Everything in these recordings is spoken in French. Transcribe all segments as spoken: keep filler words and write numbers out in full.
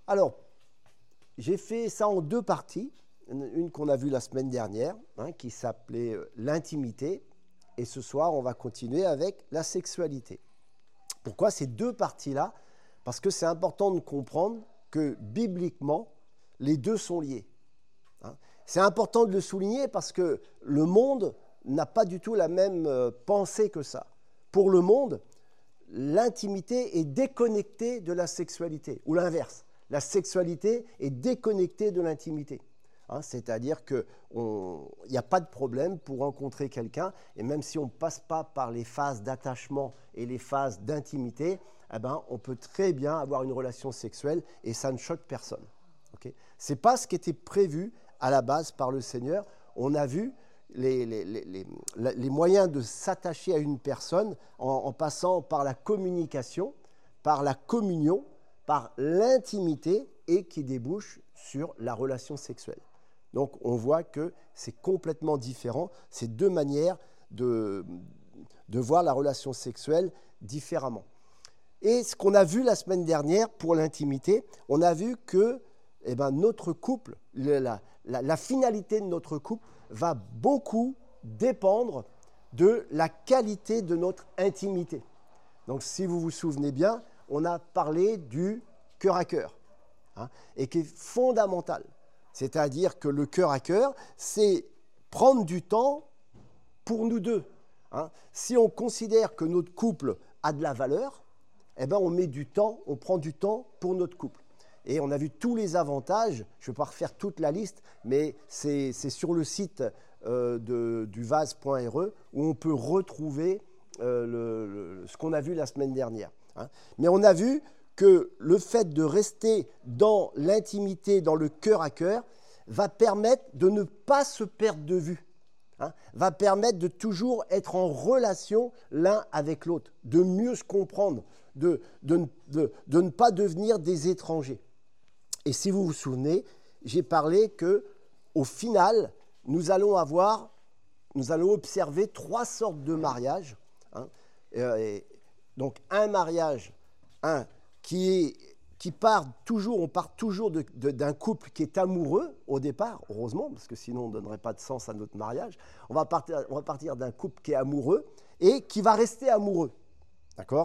Alors, j'ai fait ça en deux parties. Une qu'on a vue la semaine dernière, hein, qui s'appelait euh, l'intimité. Et ce soir, on va continuer avec la sexualité. Pourquoi ces deux parties-là? Parce que c'est important de comprendre que bibliquement, les deux sont liés. Hein. C'est important de le souligner parce que le monde n'a pas du tout la même euh, pensée que ça. Pour le monde, l'intimité est déconnectée de la sexualité, ou l'inverse. La sexualité est déconnectée de l'intimité. Hein, c'est-à-dire qu'il n'y a pas de problème pour rencontrer quelqu'un, et même si on ne passe pas par les phases d'attachement et les phases d'intimité, eh ben, on peut très bien avoir une relation sexuelle et ça ne choque personne. Okay? Ce n'est pas ce qui était prévu à la base par le Seigneur. On a vu les, les, les, les, les moyens de s'attacher à une personne en, en passant par la communication, par la communion, par l'intimité et qui débouche sur la relation sexuelle. Donc, on voit que c'est complètement différent. C'est deux manières de, de voir la relation sexuelle différemment. Et ce qu'on a vu la semaine dernière pour l'intimité, on a vu que eh ben, notre couple, la, la, la finalité de notre couple va beaucoup dépendre de la qualité de notre intimité. Donc, si vous vous souvenez bien, on a parlé du cœur à cœur, hein, et qui est fondamental. C'est-à-dire que le cœur à cœur, c'est prendre du temps pour nous deux. Hein. Si on considère que notre couple a de la valeur, eh ben on met du temps, on prend du temps pour notre couple. Et on a vu tous les avantages, je ne vais pas refaire toute la liste, mais c'est, c'est sur le site euh, de, du vase point r e où on peut retrouver euh, le, le, ce qu'on a vu la semaine dernière. Hein. Mais on a vu que le fait de rester dans l'intimité, dans le cœur à cœur, va permettre de ne pas se perdre de vue, hein, va permettre de toujours être en relation l'un avec l'autre, de mieux se comprendre, de, de, de, de ne pas devenir des étrangers. Et si vous vous souvenez, j'ai parlé qu'au final, nous allons avoir, nous allons observer trois sortes de mariages. Hein, et donc un mariage, un qui est qui part toujours, on part toujours de, de, d'un couple qui est amoureux au départ, heureusement, parce que sinon on ne donnerait pas de sens à notre mariage. On va partir, on va partir d'un couple qui est amoureux et qui va rester amoureux. D'accord ?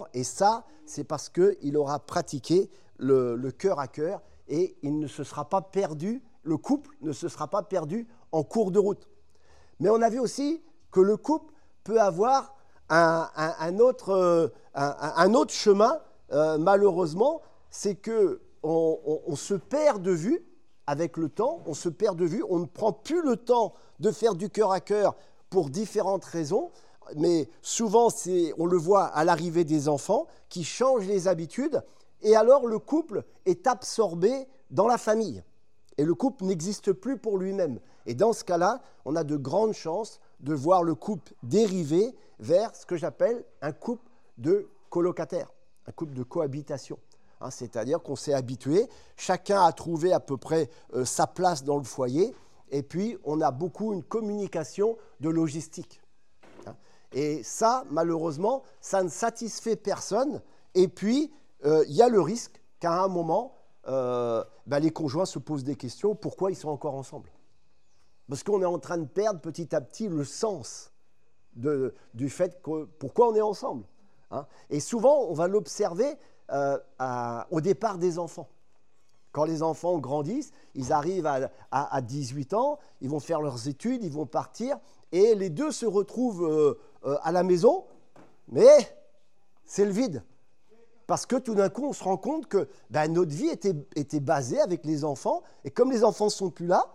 Et ça, c'est parce qu'il aura pratiqué le, le cœur à cœur et il ne se sera pas perdu, le couple ne se sera pas perdu en cours de route. Mais on a vu aussi que le couple peut avoir un, un, un, autre, un, un autre chemin, euh, malheureusement, c'est qu'on on, on se perd de vue avec le temps, on se perd de vue, on ne prend plus le temps de faire du cœur à cœur pour différentes raisons, mais souvent c'est, on le voit à l'arrivée des enfants qui changent les habitudes et alors le couple est absorbé dans la famille et le couple n'existe plus pour lui-même. Et dans ce cas-là, on a de grandes chances de voir le couple dériver vers ce que j'appelle un couple de colocataires, un couple de cohabitation. Hein, c'est-à-dire qu'on s'est habitué, chacun a trouvé à peu près euh, sa place dans le foyer, et puis on a beaucoup une communication de logistique. Hein. Et ça, malheureusement, ça ne satisfait personne, et puis il euh, y a le risque qu'à un moment, euh, ben, les conjoints se posent des questions, pourquoi ils sont encore ensemble ? Parce qu'on est en train de perdre petit à petit le sens de, du fait que pourquoi on est ensemble. Hein. Et souvent, on va l'observer Euh, à, au départ des enfants. Quand les enfants grandissent, ils arrivent à, à, à dix-huit ans, ils vont faire leurs études, ils vont partir, et les deux se retrouvent euh, euh, à la maison, mais c'est le vide. Parce que tout d'un coup, on se rend compte que ben, notre vie était, était basée avec les enfants, et comme les enfants ne sont plus là,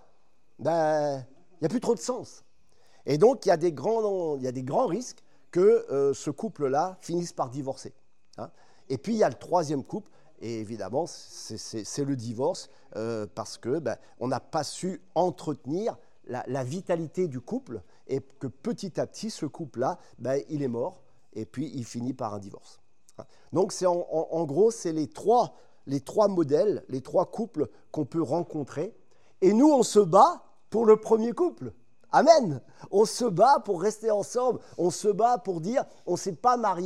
ben, il n'y a plus trop de sens. Et donc, il y a des grands, il y a des grands risques que euh, ce couple-là finisse par divorcer. Hein. Et puis, il y a le troisième couple, et évidemment, c'est, c'est, c'est le divorce, euh, parce que ben, on n'a pas su entretenir la, la vitalité du couple, et que petit à petit, ce couple-là, ben, il est mort, et puis il finit par un divorce. Donc, c'est en, en, en gros, c'est les trois, les trois modèles, les trois couples qu'on peut rencontrer. Et nous, on se bat pour le premier couple. Amen. On se bat pour rester ensemble, on se bat pour dire, on ne s'est pas marié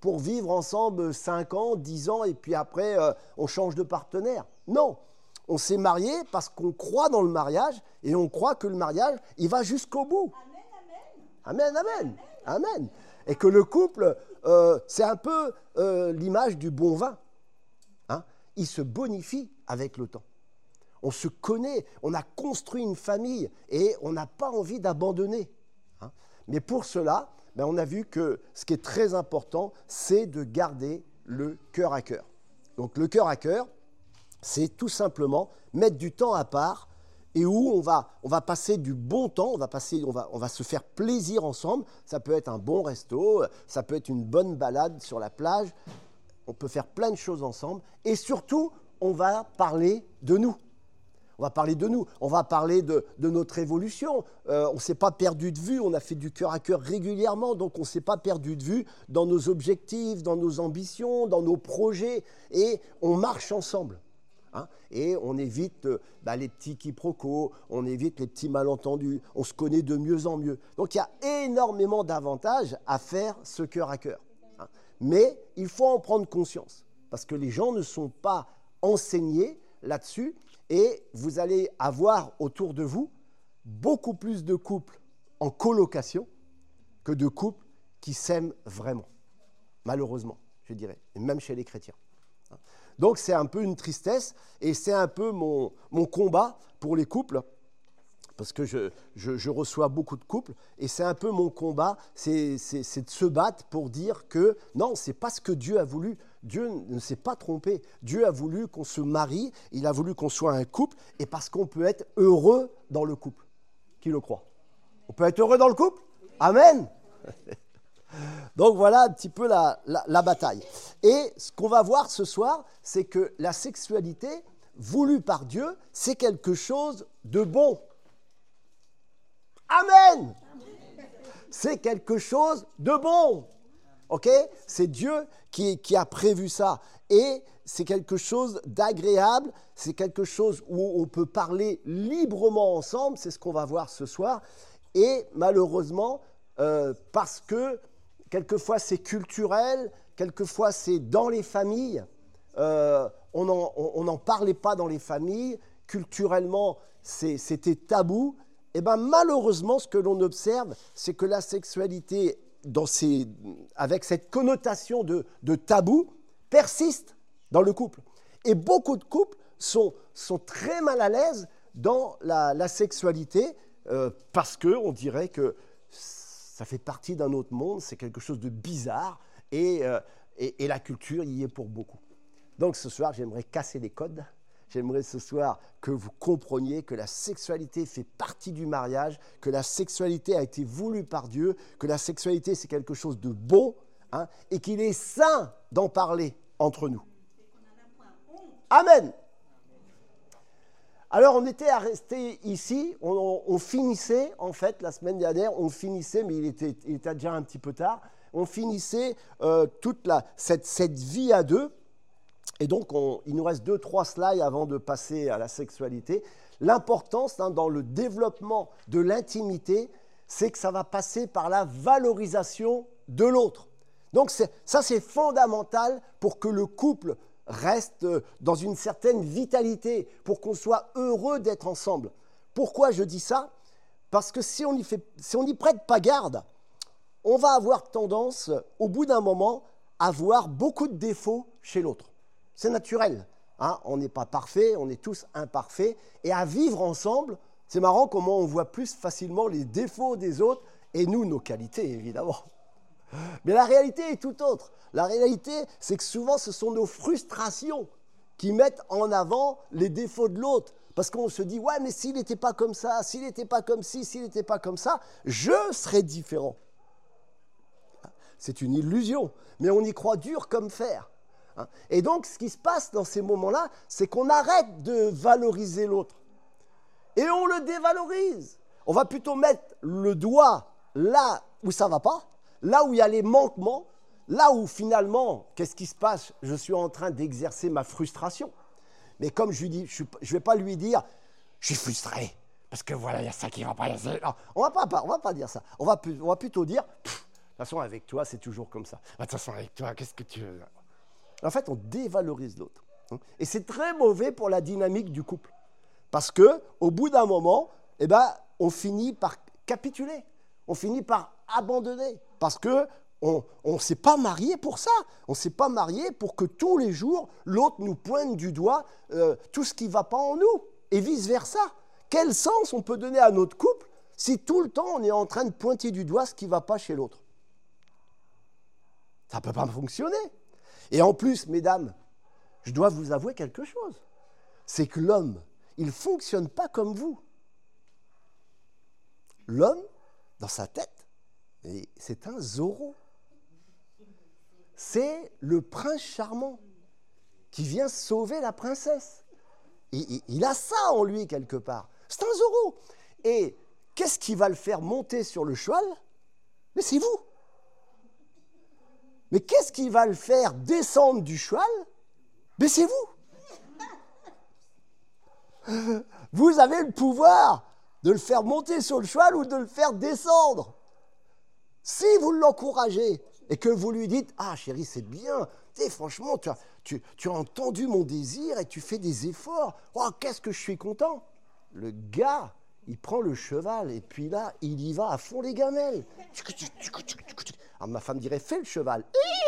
pour vivre ensemble cinq ans, dix ans, et puis après, euh, on change de partenaire. Non, on s'est marié parce qu'on croit dans le mariage, et on croit que le mariage, il va jusqu'au bout. Amen, amen. Amen, amen. Amen. Et que le couple, euh, c'est un peu euh, l'image du bon vin. Hein? Il se bonifie avec le temps. On se connaît, on a construit une famille et on n'a pas envie d'abandonner. Hein? Mais pour cela, ben on a vu que ce qui est très important, c'est de garder le cœur à cœur. Donc le cœur à cœur, c'est tout simplement mettre du temps à part et où on va, on va passer du bon temps, on va, passer, on, va, on va se faire plaisir ensemble. Ça peut être un bon resto, ça peut être une bonne balade sur la plage. On peut faire plein de choses ensemble. Et surtout, on va parler de nous. On va parler de nous, on va parler de, de notre évolution. Euh, on ne s'est pas perdu de vue, on a fait du cœur à cœur régulièrement, donc on ne s'est pas perdu de vue dans nos objectifs, dans nos ambitions, dans nos projets, et on marche ensemble. Hein, et on évite euh, bah, les petits quiproquos, on évite les petits malentendus, on se connaît de mieux en mieux. Donc il y a énormément d'avantages à faire ce cœur à cœur. Hein. Mais il faut en prendre conscience, parce que les gens ne sont pas enseignés là-dessus. Et vous allez avoir autour de vous beaucoup plus de couples en colocation que de couples qui s'aiment vraiment. Malheureusement, je dirais, et même chez les chrétiens. Donc c'est un peu une tristesse et c'est un peu mon, mon combat pour les couples, parce que je, je, je reçois beaucoup de couples, et c'est un peu mon combat, c'est, c'est, c'est de se battre pour dire que non, ce n'est pas ce que Dieu a voulu. Dieu ne s'est pas trompé. Dieu a voulu qu'on se marie, il a voulu qu'on soit un couple, et parce qu'on peut être heureux dans le couple. Qui le croit? On peut être heureux dans le couple? Amen. Donc voilà un petit peu la, la, la bataille. Et ce qu'on va voir ce soir, c'est que la sexualité voulue par Dieu, c'est quelque chose de bon. Amen. C'est quelque chose de bon. Ok? C'est Dieu qui, qui a prévu ça. Et c'est quelque chose d'agréable, c'est quelque chose où on peut parler librement ensemble, c'est ce qu'on va voir ce soir. Et malheureusement, euh, parce que quelquefois c'est culturel, quelquefois c'est dans les familles, euh, on n'en parlait pas dans les familles, culturellement c'est, c'était tabou, et bien malheureusement ce que l'on observe, c'est que la sexualité dans ces, avec cette connotation de, de tabou persiste dans le couple. Et beaucoup de couples sont, sont très mal à l'aise dans la, la sexualité euh, parce qu'on dirait que ça fait partie d'un autre monde, c'est quelque chose de bizarre et, euh, et, et la culture y est pour beaucoup. Donc ce soir, j'aimerais casser les codes. J'aimerais ce soir que vous compreniez que la sexualité fait partie du mariage, que la sexualité a été voulue par Dieu, que la sexualité c'est quelque chose de bon, hein, et qu'il est sain d'en parler entre nous. Amen. Alors on était à rester ici, on, on finissait en fait la semaine dernière, on finissait, mais il était, il était déjà un petit peu tard, on finissait euh, toute la, cette, cette vie à deux. Et donc, on, il nous reste deux, trois slides avant de passer à la sexualité. L'importance hein, dans le développement de l'intimité, c'est que ça va passer par la valorisation de l'autre. Donc, c'est, ça, c'est fondamental pour que le couple reste dans une certaine vitalité, pour qu'on soit heureux d'être ensemble. Pourquoi je dis ça? Parce que si on n'y fait, si on n'y prête pas garde, on va avoir tendance, au bout d'un moment, à voir beaucoup de défauts chez l'autre. C'est naturel, hein, on n'est pas parfait, on est tous imparfaits, et à vivre ensemble, c'est marrant comment on voit plus facilement les défauts des autres, et nous, nos qualités, évidemment. Mais la réalité est tout autre. La réalité, c'est que souvent, ce sont nos frustrations qui mettent en avant les défauts de l'autre, parce qu'on se dit, ouais, mais s'il n'était pas comme ça, s'il n'était pas comme ci, s'il n'était pas comme ça, je serais différent. C'est une illusion, mais on y croit dur comme fer. Et donc, ce qui se passe dans ces moments-là, c'est qu'on arrête de valoriser l'autre. Et on le dévalorise. On va plutôt mettre le doigt là où ça ne va pas, là où il y a les manquements, là où finalement, qu'est-ce qui se passe? Je suis en train d'exercer ma frustration. Mais comme je lui dis, je ne vais pas lui dire, je suis frustré, parce que voilà, il y a ça qui ne va pas. Non, on ne va pas, on va pas dire ça. On va, on va plutôt dire, façon, avec toi, c'est toujours comme ça. De toute façon, avec toi, qu'est-ce que tu veux? En fait, on dévalorise l'autre. Et c'est très mauvais pour la dynamique du couple. Parce qu'au bout d'un moment, eh ben, on finit par capituler. On finit par abandonner. Parce qu'on ne s'est pas marié pour ça. On ne s'est pas marié pour que tous les jours, l'autre nous pointe du doigt euh, tout ce qui ne va pas en nous. Et vice-versa. Quel sens on peut donner à notre couple si tout le temps on est en train de pointer du doigt ce qui ne va pas chez l'autre? Ça ne peut pas fonctionner. Et en plus, mesdames, je dois vous avouer quelque chose. C'est que l'homme, il ne fonctionne pas comme vous. L'homme, dans sa tête, c'est un Zorro. C'est le prince charmant qui vient sauver la princesse. Il, il, il a ça en lui quelque part. C'est un Zorro. Et qu'est-ce qui va le faire monter sur le cheval? Mais c'est vous. Mais qu'est-ce qui va le faire descendre du cheval? Mais c'est vous. Vous avez le pouvoir de le faire monter sur le cheval ou de le faire descendre. Si vous l'encouragez et que vous lui dites « Ah chérie, c'est bien, tu sais, franchement, tu as, tu, tu as entendu mon désir et tu fais des efforts. Oh, qu'est-ce que je suis content !» Le gars, il prend le cheval et puis là, il y va à fond les gamelles. Alors ma femme dirait « Fais le cheval !»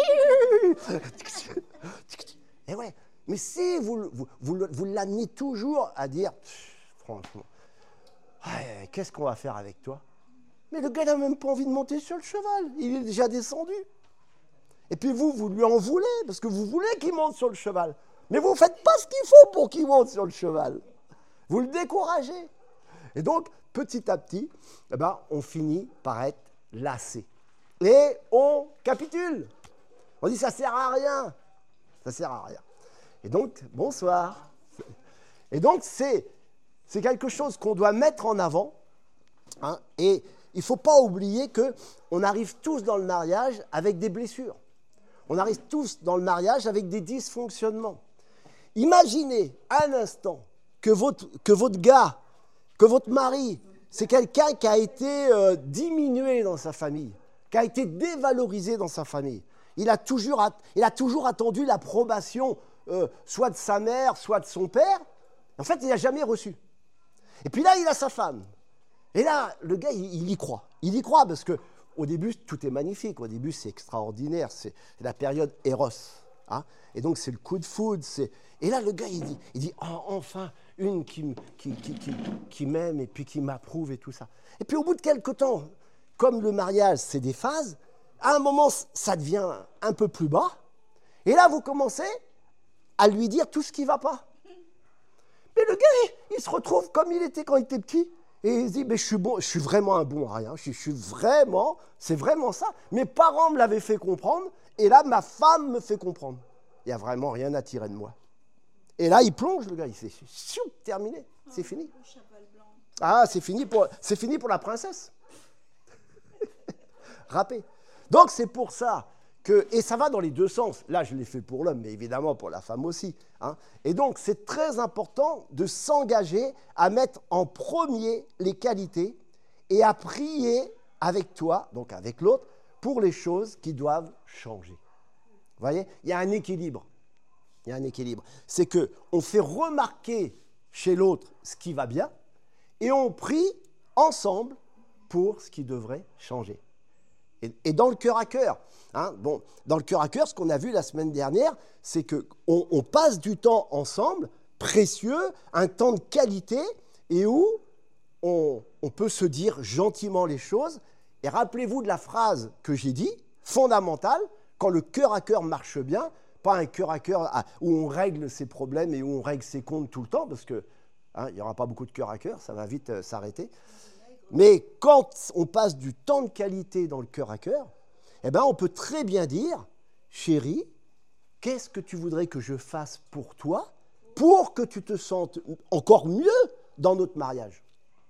Et ouais, mais si vous, vous, vous, vous l'amenez toujours à dire « Franchement, ouais, qu'est-ce qu'on va faire avec toi ?» Mais le gars n'a même pas envie de monter sur le cheval. Il est déjà descendu. Et puis vous, vous lui en voulez, parce que vous voulez qu'il monte sur le cheval. Mais vous ne faites pas ce qu'il faut pour qu'il monte sur le cheval. Vous le découragez. Et donc, petit à petit, eh ben, on finit par être lassé. Et on capitule. On dit, ça ne sert à rien. Ça ne sert à rien. Et donc, bonsoir. Et donc, c'est, c'est quelque chose qu'on doit mettre en avant. Hein, et il ne faut pas oublier qu'on arrive tous dans le mariage avec des blessures. On arrive tous dans le mariage avec des dysfonctionnements. Imaginez un instant que votre, que votre gars, que votre mari, c'est quelqu'un qui a été euh, diminué dans sa famille, qui a été dévalorisé dans sa famille. Il a toujours, il a toujours attendu l'approbation euh, soit de sa mère, soit de son père. En fait, il n'a jamais reçu. Et puis là, il a sa femme. Et là, le gars, il, il y croit. Il y croit parce qu'au début, tout est magnifique. Au début, c'est extraordinaire. C'est la période Eros. Hein, et donc, c'est le coup de foudre. C'est... Et là, le gars, il dit, il dit oh, enfin, une qui, qui, qui, qui, qui m'aime et puis qui m'approuve et tout ça. Et puis, au bout de quelques temps, comme le mariage, c'est des phases, à un moment, ça devient un peu plus bas. Et là, vous commencez à lui dire tout ce qui ne va pas. Mais le gars, il, il se retrouve comme il était quand il était petit. Et il se dit, mais je suis bon, je suis vraiment un bon à rien. Je, je suis vraiment, c'est vraiment ça. Mes parents me l'avaient fait comprendre, et là, ma femme me fait comprendre. Il n'y a vraiment rien à tirer de moi. Et là, il plonge, le gars, il fait, terminé, c'est fini. Ah, c'est fini pour, c'est fini pour la princesse. Râpé. Donc, c'est pour ça que, et ça va dans les deux sens. Là, je l'ai fait pour l'homme, mais évidemment pour la femme aussi. Hein. Et donc, c'est très important de s'engager à mettre en premier les qualités et à prier avec toi, donc avec l'autre, pour les choses qui doivent changer. Vous voyez, il y a un équilibre. Il y a un équilibre. C'est qu'on fait remarquer chez l'autre ce qui va bien et on prie ensemble pour ce qui devrait changer. Et, et dans le cœur à cœur, hein, bon, dans le cœur à cœur, ce qu'on a vu la semaine dernière, c'est qu'on on passe du temps ensemble, précieux, un temps de qualité, et où on, on peut se dire gentiment les choses. Et rappelez-vous de la phrase que j'ai dit, fondamentale, quand le cœur à cœur marche bien, pas un cœur à cœur où on règle ses problèmes et où on règle ses comptes tout le temps, parce qu'il hein, n'y aura pas beaucoup de cœur à cœur, ça va vite euh, s'arrêter. Mais quand on passe du temps de qualité dans le cœur à cœur, eh ben, on peut très bien dire, chérie, qu'est-ce que tu voudrais que je fasse pour toi pour que tu te sentes encore mieux dans notre mariage?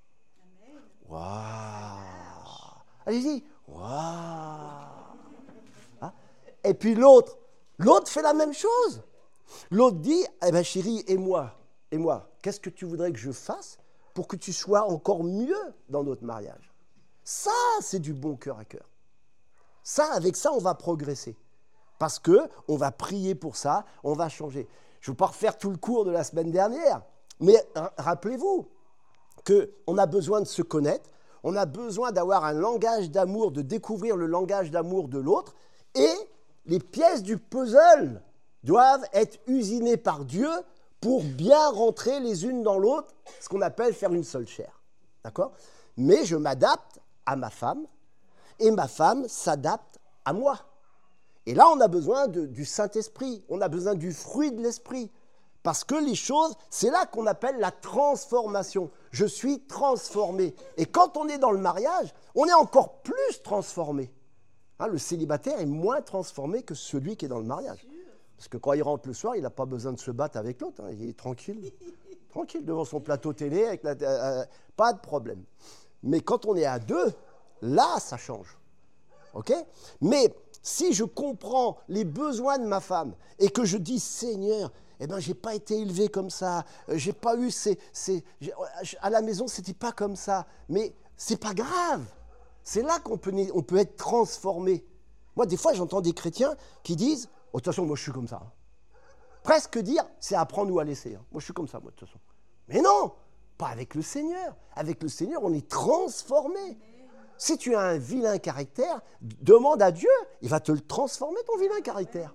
Waouh! Allez-y! Waouh! Hein? Et puis l'autre, l'autre fait la même chose. L'autre dit, eh ben chérie, et moi, et moi, qu'est-ce que tu voudrais que je fasse pour que tu sois encore mieux dans notre mariage? Ça, c'est du bon cœur à cœur. Ça, avec ça, on va progresser. Parce qu'on va prier pour ça, on va changer. Je ne veux pas refaire tout le cours de la semaine dernière, mais rappelez-vous qu'on a besoin de se connaître, on a besoin d'avoir un langage d'amour, de découvrir le langage d'amour de l'autre, et les pièces du puzzle doivent être usinées par Dieu pour bien rentrer les unes dans l'autre, ce qu'on appelle faire une seule chair. D'accord ? Mais je m'adapte à ma femme, et ma femme s'adapte à moi. Et là, on a besoin de, du Saint-Esprit, on a besoin du fruit de l'Esprit. Parce que les choses, c'est là qu'on appelle la transformation. Je suis transformé. Et quand on est dans le mariage, on est encore plus transformé. Hein, le célibataire est moins transformé que celui qui est dans le mariage. Parce que quand il rentre le soir, il n'a pas besoin de se battre avec l'autre. Hein, il est tranquille, tranquille devant son plateau télé, avec la, euh, pas de problème. Mais quand on est à deux, là, ça change. OK ? Mais si je comprends les besoins de ma femme et que je dis, Seigneur, eh ben, je n'ai pas été élevé comme ça, j'ai pas eu ces, ces, à la maison, ce n'était pas comme ça. Mais ce n'est pas grave. C'est là qu'on peut, on peut être transformé. Moi, des fois, j'entends des chrétiens qui disent, oh, de toute façon, moi, je suis comme ça. Hein. Presque dire, c'est à prendre ou à laisser. Hein. Moi, je suis comme ça, moi, de toute façon. Mais non, pas avec le Seigneur. Avec le Seigneur, on est transformé. Si tu as un vilain caractère, demande à Dieu, il va te le transformer, ton vilain caractère.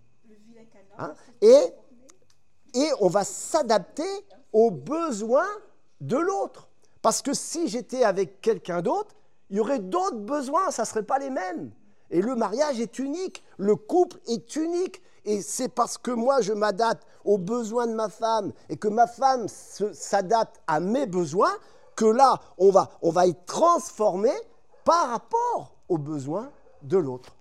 Hein? Et, et on va s'adapter aux besoins de l'autre. Parce que si j'étais avec quelqu'un d'autre, il y aurait d'autres besoins, ça ne serait pas les mêmes. Et le mariage est unique, le couple est unique. Et c'est parce que moi, je m'adapte aux besoins de ma femme et que ma femme se, s'adapte à mes besoins, que là, on va, on va être transformé par rapport aux besoins de l'autre.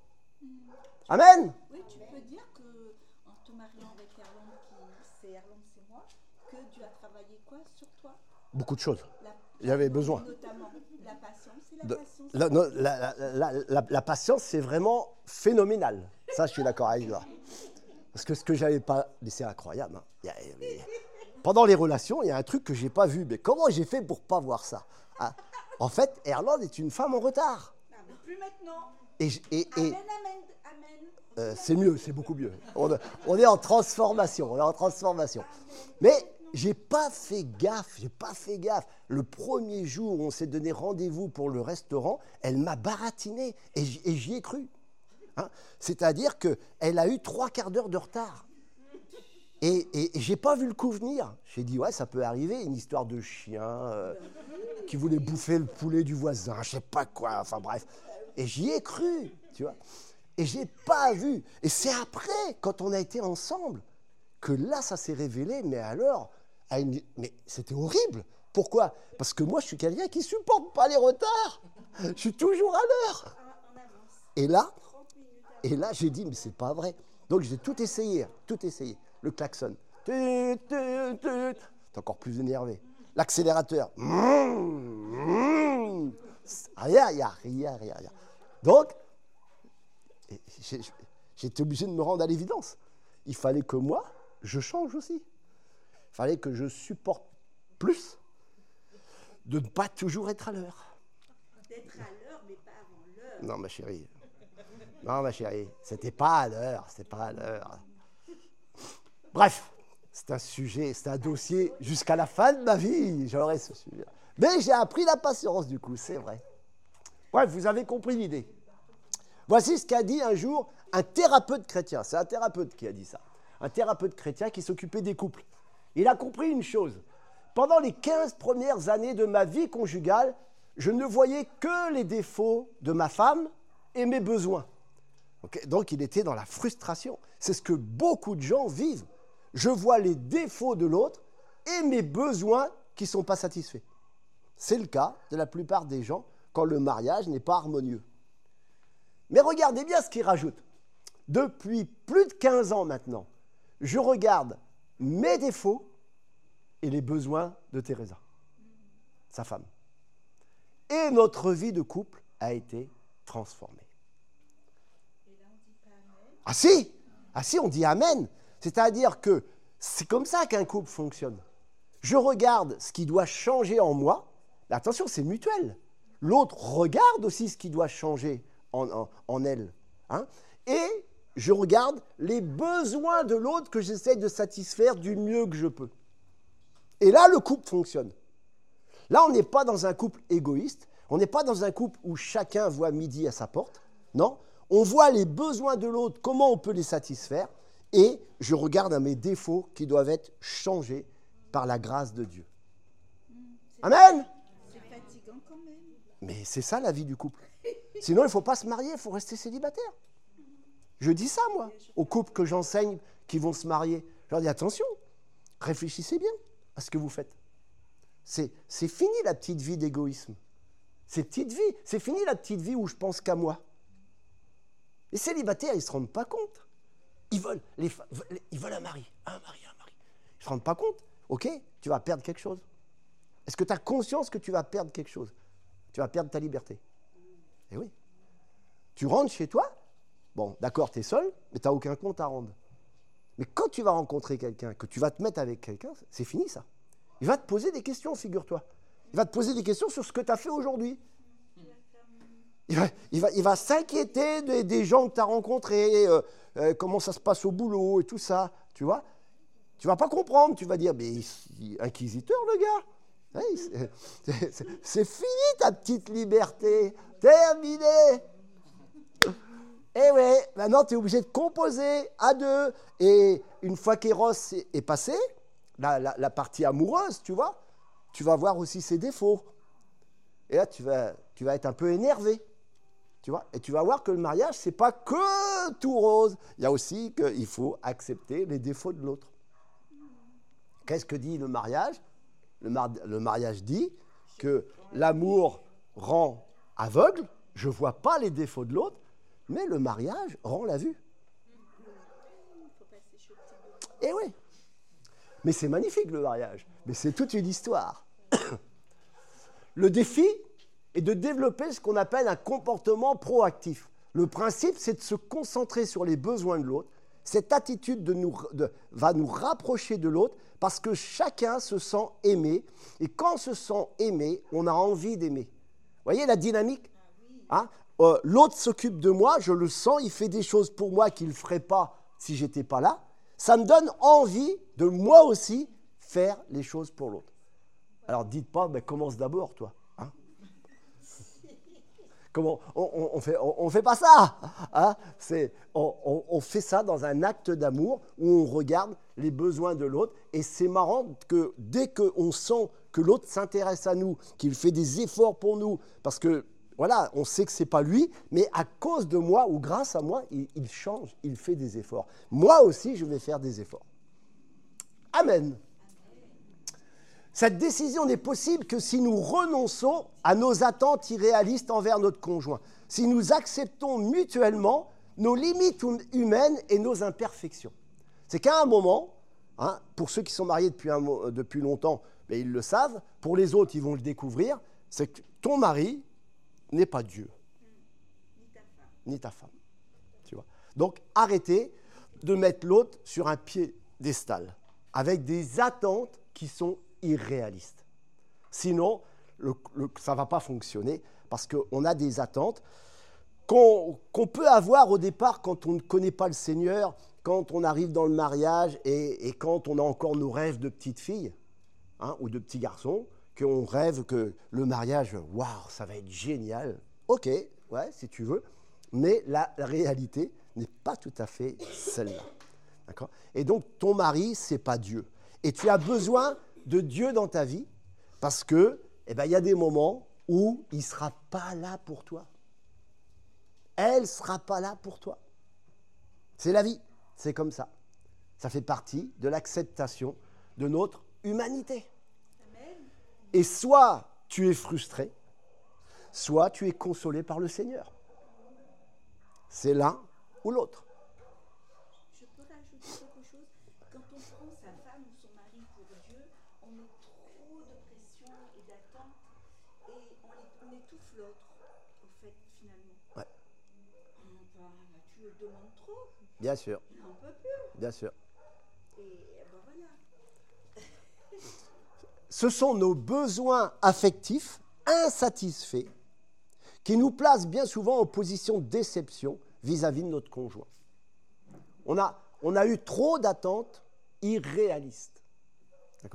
Amen. Oui, tu peux dire que en te mariant avec Erland, qui c'est Erland, c'est moi, que Dieu a travaillé quoi sur toi? Beaucoup de choses. La, Il y avait besoin. Notamment la patience et la De, patience. la, non, la, la, la, la, la patience, c'est vraiment phénoménal. Ça, je suis d'accord avec toi. Parce que ce que je n'avais pas... Mais c'est incroyable. Hein. Il y a, mais, pendant les relations, il y a un truc que je n'ai pas vu. Mais comment j'ai fait pour ne pas voir ça? Ah, en fait, Erland est une femme en retard. Non, mais plus maintenant. Et, et, et, amen, amen, amen. Euh, c'est mieux, c'est beaucoup mieux. On, on est en transformation, on est en transformation. Mais j'ai pas fait gaffe, j'ai pas fait gaffe. Le premier jour où on s'est donné rendez-vous pour le restaurant, elle m'a baratiné et, j- et j'y ai cru. Hein, c'est-à-dire qu'elle a eu trois quarts d'heure de retard. Et, et, et j'ai pas vu le coup venir. J'ai dit, ouais, ça peut arriver, une histoire de chien euh, qui voulait bouffer le poulet du voisin, je sais pas quoi, enfin bref. Et j'y ai cru, tu vois. Et je n'ai pas vu. Et c'est après, quand on a été ensemble, que là, ça s'est révélé. Mais alors, à une... mais c'était horrible. Pourquoi? Parce que moi, je suis quelqu'un qui ne supporte pas les retards. Je suis toujours à l'heure. Et là, et là, j'ai dit, mais c'est pas vrai. Donc, j'ai tout essayé, tout essayé. Le klaxon. Tut, tut, tut. T'es encore plus énervé. L'accélérateur. Mmh, mmh. Rien, il n'y a rien, rien, rien. Donc, et j'ai, j'étais obligé de me rendre à l'évidence. Il fallait que moi, je change aussi. Il fallait que je supporte plus de ne pas toujours être à l'heure. D'être à l'heure, mais pas avant l'heure. Non, ma chérie. Non, ma chérie. C'était pas à l'heure. C'était pas à l'heure. Bref, c'est un sujet, c'est un dossier jusqu'à la fin de ma vie. J'aurai ce sujet. Mais j'ai appris la patience, du coup, c'est vrai. Bref, vous avez compris l'idée. Voici ce qu'a dit un jour un thérapeute chrétien. C'est un thérapeute qui a dit ça. Un thérapeute chrétien qui s'occupait des couples. Il a compris une chose. Pendant les quinze premières années de ma vie conjugale, je ne voyais que les défauts de ma femme et mes besoins. Okay? Donc, il était dans la frustration. C'est ce que beaucoup de gens vivent. Je vois les défauts de l'autre et mes besoins qui ne sont pas satisfaits. C'est le cas de la plupart des gens quand le mariage n'est pas harmonieux. Mais regardez bien ce qu'il rajoute. Depuis plus de quinze ans maintenant, je regarde mes défauts et les besoins de Teresa, sa femme. Et notre vie de couple a été transformée. Ah si, ah si, on dit amen. C'est-à-dire que c'est comme ça qu'un couple fonctionne. Je regarde ce qui doit changer en moi. Mais attention, c'est mutuel. L'autre regarde aussi ce qui doit changer en, en, en elle. Hein, et je regarde les besoins de l'autre que j'essaie de satisfaire du mieux que je peux. Et là, le couple fonctionne. Là, on n'est pas dans un couple égoïste, on n'est pas dans un couple où chacun voit midi à sa porte. Non, on voit les besoins de l'autre, comment on peut les satisfaire, et je regarde à mes défauts qui doivent être changés par la grâce de Dieu. Amen. C'est fatigant quand même. Mais c'est ça la vie du couple. Sinon, il ne faut pas se marier, il faut rester célibataire. Je dis ça, moi, aux couples que j'enseigne qui vont se marier. Je leur dis, attention, réfléchissez bien à ce que vous faites. C'est, c'est fini la petite vie d'égoïsme. C'est petite vie. C'est fini la petite vie où je pense qu'à moi. Les célibataires, ils ne se rendent pas compte. Ils veulent, les, ils veulent un mari, un mari, un mari. Ils ne se rendent pas compte. Ok, tu vas perdre quelque chose. Est-ce que tu as conscience que tu vas perdre quelque chose? Tu vas perdre ta liberté. Eh oui. Tu rentres chez toi, bon, d'accord, tu es seul, mais tu n'as aucun compte à rendre. Mais quand tu vas rencontrer quelqu'un, que tu vas te mettre avec quelqu'un, c'est fini ça. Il va te poser des questions, figure-toi. Il va te poser des questions sur ce que tu as fait aujourd'hui. Il va, il va, il va s'inquiéter des, des gens que tu as rencontrés, euh, euh, comment ça se passe au boulot et tout ça, tu vois. Tu ne vas pas comprendre, tu vas dire, mais il est inquisiteur le gars. Hey, c'est, c'est, c'est, c'est fini ta petite liberté, terminé. Et ouais, maintenant tu es obligé de composer à deux. Et une fois qu'Eros est, est passé, la, la, la partie amoureuse, tu vois, tu vas voir aussi ses défauts. Et là, tu vas, tu vas être un peu énervé. Tu vois, et tu vas voir que le mariage, ce n'est pas que tout rose. Il y a aussi qu'il faut accepter les défauts de l'autre. Qu'est-ce que dit le mariage? le, mar- le mariage dit que l'amour rend aveugle. Je ne vois pas les défauts de l'autre, mais le mariage rend la vue. Et oui. Mais c'est magnifique le mariage. Mais c'est toute une histoire. Le défi est de développer ce qu'on appelle un comportement proactif. Le principe, c'est de se concentrer sur les besoins de l'autre. Cette attitude de nous, de, va nous rapprocher de l'autre parce que chacun se sent aimé. Et quand on se sent aimé, on a envie d'aimer. Vous voyez la dynamique, hein? euh, L'autre s'occupe de moi, je le sens, il fait des choses pour moi qu'il ne ferait pas si je n'étais pas là. Ça me donne envie de moi aussi faire les choses pour l'autre. Alors dites pas, ben, commence d'abord toi. Hein? Comment on, on, fait, on, on fait pas ça. Hein? C'est, on, on, on fait ça dans un acte d'amour où on regarde les besoins de l'autre. Et c'est marrant que dès qu'on sent que l'autre s'intéresse à nous, qu'il fait des efforts pour nous, parce que voilà, on sait que ce n'est pas lui, mais à cause de moi ou grâce à moi, il, il change, il fait des efforts. Moi aussi, je vais faire des efforts. Amen. Cette décision n'est possible que si nous renonçons à nos attentes irréalistes envers notre conjoint, si nous acceptons mutuellement nos limites humaines et nos imperfections. C'est qu'à un moment, hein, pour ceux qui sont mariés depuis, un, depuis longtemps, mais ils le savent, pour les autres, ils vont le découvrir, c'est que ton mari n'est pas Dieu, Ni ta femme. ni ta femme. Tu vois. Donc, arrêtez de mettre l'autre sur un piédestal avec des attentes qui sont irréalistes. Sinon, le, le, ça ne va pas fonctionner parce qu'on a des attentes qu'on, qu'on peut avoir au départ quand on ne connaît pas le Seigneur, quand on arrive dans le mariage et, et quand on a encore nos rêves de petite fille, hein, ou de petit garçon, qu'on rêve que le mariage, waouh, ça va être génial. Ok, ouais, si tu veux, mais la, la réalité n'est pas tout à fait celle-là. D'accord ? Et donc, ton mari, ce n'est pas Dieu. Et tu as besoin de Dieu dans ta vie parce que, eh ben, il y a des moments où il ne sera pas là pour toi. Elle ne sera pas là pour toi. C'est la vie, c'est comme ça. Ça fait partie de l'acceptation de notre humanité. Et soit tu es frustré, soit tu es consolé par le Seigneur. C'est l'un ou l'autre. Je peux rajouter quelque chose. Quand on prend sa femme ou son mari pour Dieu, on met trop de pression et d'attente et on, les, on étouffe l'autre, au fait, finalement. Ouais. Enfin, tu le demandes trop. Bien sûr. Il n'en peut plus. Bien sûr. Et ben voilà. Ce sont nos besoins affectifs insatisfaits qui nous place bien souvent en position de déception vis-à-vis de notre conjoint. On a, on a eu trop d'attentes irréalistes. D'accord ?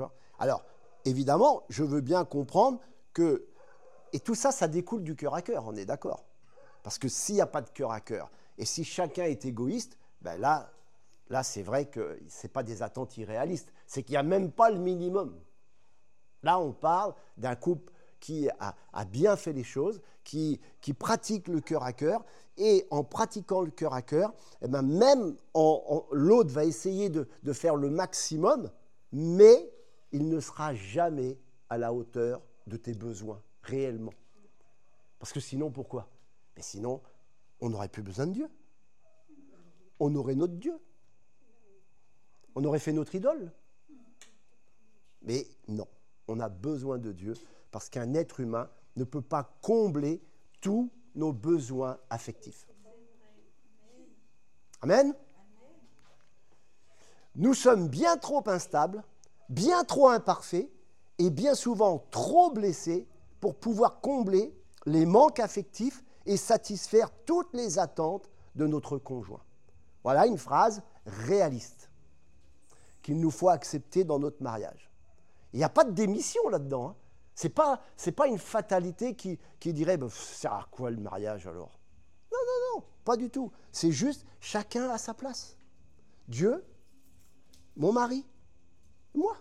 Alors, évidemment, je veux bien comprendre que, et tout ça, ça découle du cœur à cœur, on est d'accord ? Parce que s'il n'y a pas de cœur à cœur, et si chacun est égoïste, ben là, là c'est vrai que ce n'est pas des attentes irréalistes, c'est qu'il n'y a même pas le minimum. Là, on parle d'un couple qui a, a bien fait les choses, qui, qui pratique le cœur à cœur, et en pratiquant le cœur à cœur, eh ben même en, en, l'autre va essayer de, de faire le maximum, mais il ne sera jamais à la hauteur de tes besoins, réellement. Parce que sinon, pourquoi ? Mais sinon, on n'aurait plus besoin de Dieu. On aurait notre Dieu. On aurait fait notre idole. Mais non, on a besoin de Dieu parce qu'un être humain ne peut pas combler tous nos besoins affectifs. Amen ? Nous sommes bien trop instables, bien trop imparfaits et bien souvent trop blessés pour pouvoir combler les manques affectifs et satisfaire toutes les attentes de notre conjoint. Voilà une phrase réaliste qu'il nous faut accepter dans notre mariage. Il n'y a pas de démission là-dedans. Hein. Ce n'est pas, c'est pas une fatalité qui, qui dirait bah, « ça sert à quoi le mariage alors ?» Non, non, non, pas du tout. C'est juste chacun à sa place. Dieu, mon mari, moi.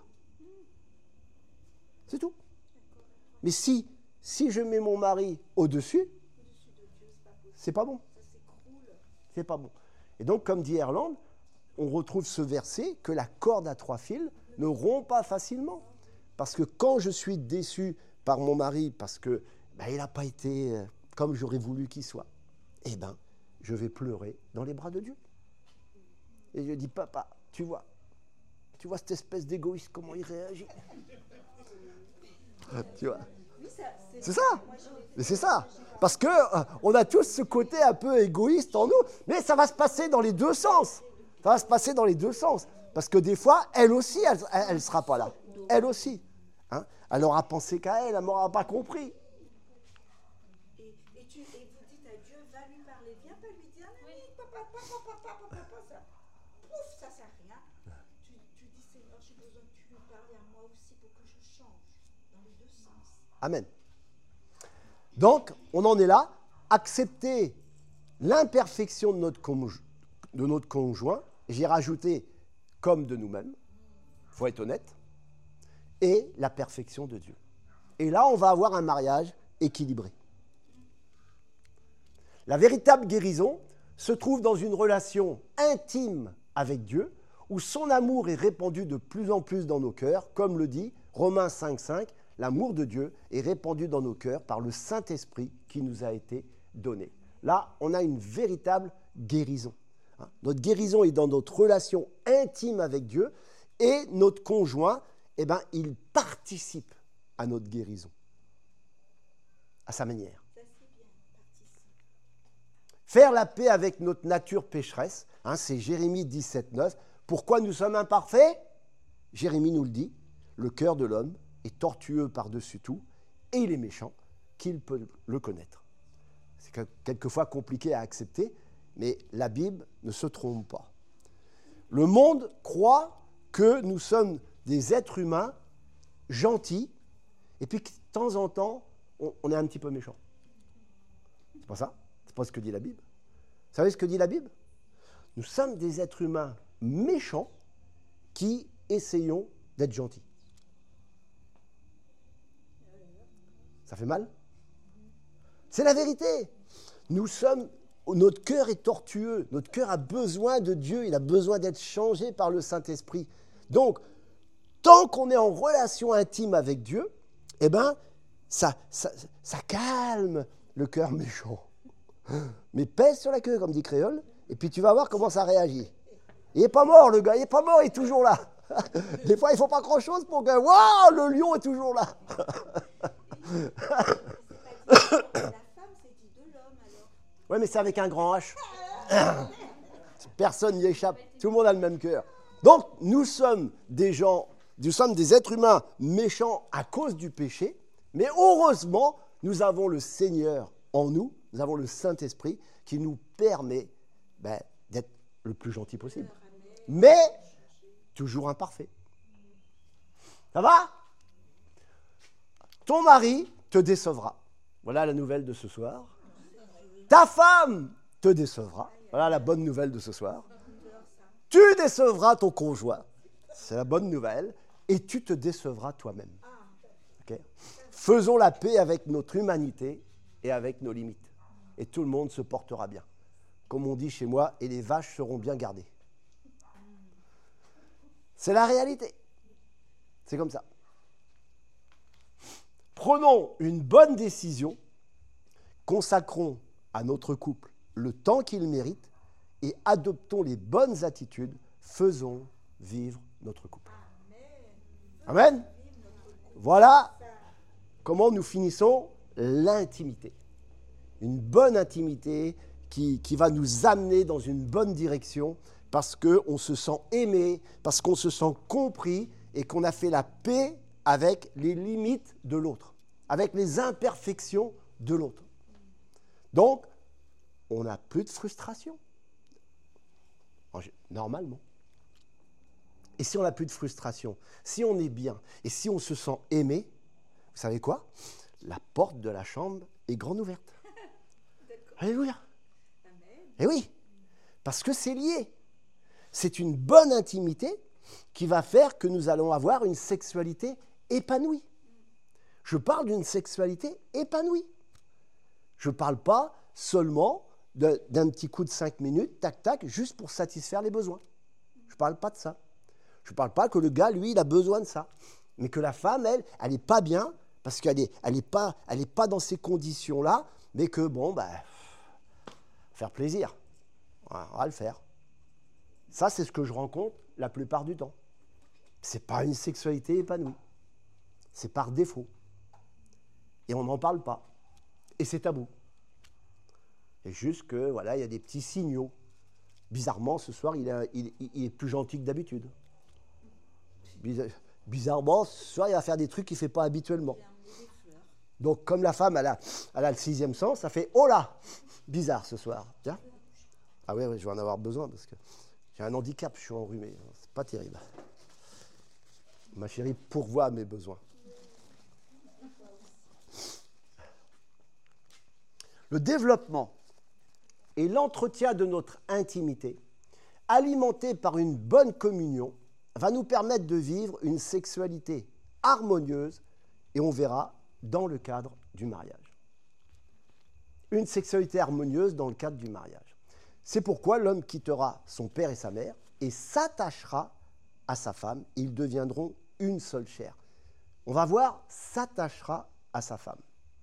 C'est tout. Mais si, si je mets mon mari au-dessus, c'est pas bon. C'est pas bon. Et donc, comme dit Erland, on retrouve ce verset que la corde à trois fils ne rompt pas facilement. Parce que quand je suis déçu par mon mari, parce que ben, il n'a pas été euh, comme j'aurais voulu qu'il soit, eh bien, je vais pleurer dans les bras de Dieu. Et je dis, papa, tu vois, tu vois cette espèce d'égoïste, comment il réagit. Tu vois ? C'est ça. Mais c'est ça. Parce qu'on euh, a tous ce côté un peu égoïste en nous, mais ça va se passer dans les deux sens. Ça va se passer dans les deux sens. Parce que des fois, elle aussi, elle ne sera pas là. Elle aussi. Hein, elle aura pensé qu'à elle, elle ne m'aura pas compris. Et, et, tu, et vous dites à Dieu, va lui parler, viens pas lui dire, oui, papa, papa, papa, papa, papa, ça, pouf, ça sert à rien. Tu, tu dis, Seigneur, j'ai besoin que tu lui parles à moi aussi pour que je change dans les deux sens. Amen. Donc, on en est là, accepter l'imperfection de notre, conj- de notre conjoint, j'ai rajouté comme de nous-mêmes, il faut être honnête, et la perfection de Dieu. Et là, on va avoir un mariage équilibré. La véritable guérison se trouve dans une relation intime avec Dieu, où son amour est répandu de plus en plus dans nos cœurs, comme le dit Romains cinq cinq, l'amour de Dieu est répandu dans nos cœurs par le Saint-Esprit qui nous a été donné. Là, on a une véritable guérison. Notre guérison est dans notre relation intime avec Dieu et notre conjoint, eh ben, il participe à notre guérison, à sa manière. Faire la paix avec notre nature pécheresse, hein, c'est Jérémie dix-sept neuf. Pourquoi nous sommes imparfaits ? Jérémie nous le dit, le cœur de l'homme est tortueux par-dessus tout et il est méchant, qu'il peut le connaître. C'est quelquefois compliqué à accepter, mais la Bible ne se trompe pas. Le monde croit que nous sommes des êtres humains gentils et puis que de temps en temps, on, on est un petit peu méchant. C'est pas ça ? C'est pas ce que dit la Bible. Vous savez ce que dit la Bible ? Nous sommes des êtres humains méchants qui essayons d'être gentils. Ça fait mal ? C'est la vérité. Nous sommes, notre cœur est tortueux, notre cœur a besoin de Dieu, il a besoin d'être changé par le Saint-Esprit. Donc, tant qu'on est en relation intime avec Dieu, eh ben, ça, ça, ça calme le cœur méchant. Mais pèse sur la queue, comme dit Créole, et puis tu vas voir comment ça réagit. Il n'est pas mort, le gars, il n'est pas mort, il est toujours là. Des fois, il ne faut pas grand-chose pour que, waouh, le lion est toujours là. La femme, c'est dit de l'homme, alors. Oui, mais c'est avec un grand H. Personne n'y échappe. Tout le monde a le même cœur. Donc, nous sommes des gens, nous sommes des êtres humains méchants à cause du péché, mais heureusement, nous avons le Seigneur en nous, nous avons le Saint-Esprit qui nous permet ben, d'être le plus gentil possible. Mais toujours imparfait. Ça va? Ton mari te décevra. Voilà la nouvelle de ce soir. Ta femme te décevra. Voilà la bonne nouvelle de ce soir. Tu décevras ton conjoint. C'est la bonne nouvelle. Et tu te décevras toi-même. Okay? Faisons la paix avec notre humanité et avec nos limites. Et tout le monde se portera bien. Comme on dit chez moi, et les vaches seront bien gardées. C'est la réalité. C'est comme ça. Prenons une bonne décision, consacrons à notre couple le temps qu'il mérite et adoptons les bonnes attitudes, faisons vivre notre couple. Amen. Voilà comment nous finissons l'intimité. Une bonne intimité qui, qui va nous amener dans une bonne direction parce qu'on se sent aimé, parce qu'on se sent compris et qu'on a fait la paix avec les limites de l'autre, avec les imperfections de l'autre. Donc, on n'a plus de frustration. Normalement. Et si on n'a plus de frustration, si on est bien et si on se sent aimé, vous savez quoi? La porte de la chambre est grande ouverte. Alléluia. Et oui, parce que c'est lié. C'est une bonne intimité qui va faire que nous allons avoir une sexualité épanouie. Je parle d'une sexualité épanouie. Je ne parle pas seulement de, d'un petit coup de cinq minutes, tac, tac, juste pour satisfaire les besoins. Je ne parle pas de ça. Je ne parle pas que le gars, lui, il a besoin de ça. Mais que la femme, elle, elle n'est pas bien, parce qu'elle n'est elle est pas, elle est pas dans ces conditions-là, mais que, bon, ben, faire plaisir. On va le faire. Ça, c'est ce que je rencontre la plupart du temps. Ce n'est pas une sexualité épanouie. C'est par défaut. Et on n'en parle pas. Et c'est tabou. Et juste que, voilà, il y a des petits signaux. Bizarrement, ce soir, il est, il, il est plus gentil que d'habitude. Bizarrement, ce soir, il va faire des trucs qu'il ne fait pas habituellement. Donc, comme la femme, elle a, elle a le sixième sens, ça fait « Oh là !» Bizarre ce soir. Tiens. Ah oui, oui, je vais en avoir besoin parce que j'ai un handicap, je suis enrhumé. C'est pas terrible. Ma chérie pourvoit mes besoins. Le développement et l'entretien de notre intimité, alimenté par une bonne communion, va nous permettre de vivre une sexualité harmonieuse et on verra dans le cadre du mariage. Une sexualité harmonieuse dans le cadre du mariage. C'est pourquoi l'homme quittera son père et sa mère et s'attachera à sa femme et ils deviendront une seule chair. On va voir, s'attachera à sa femme.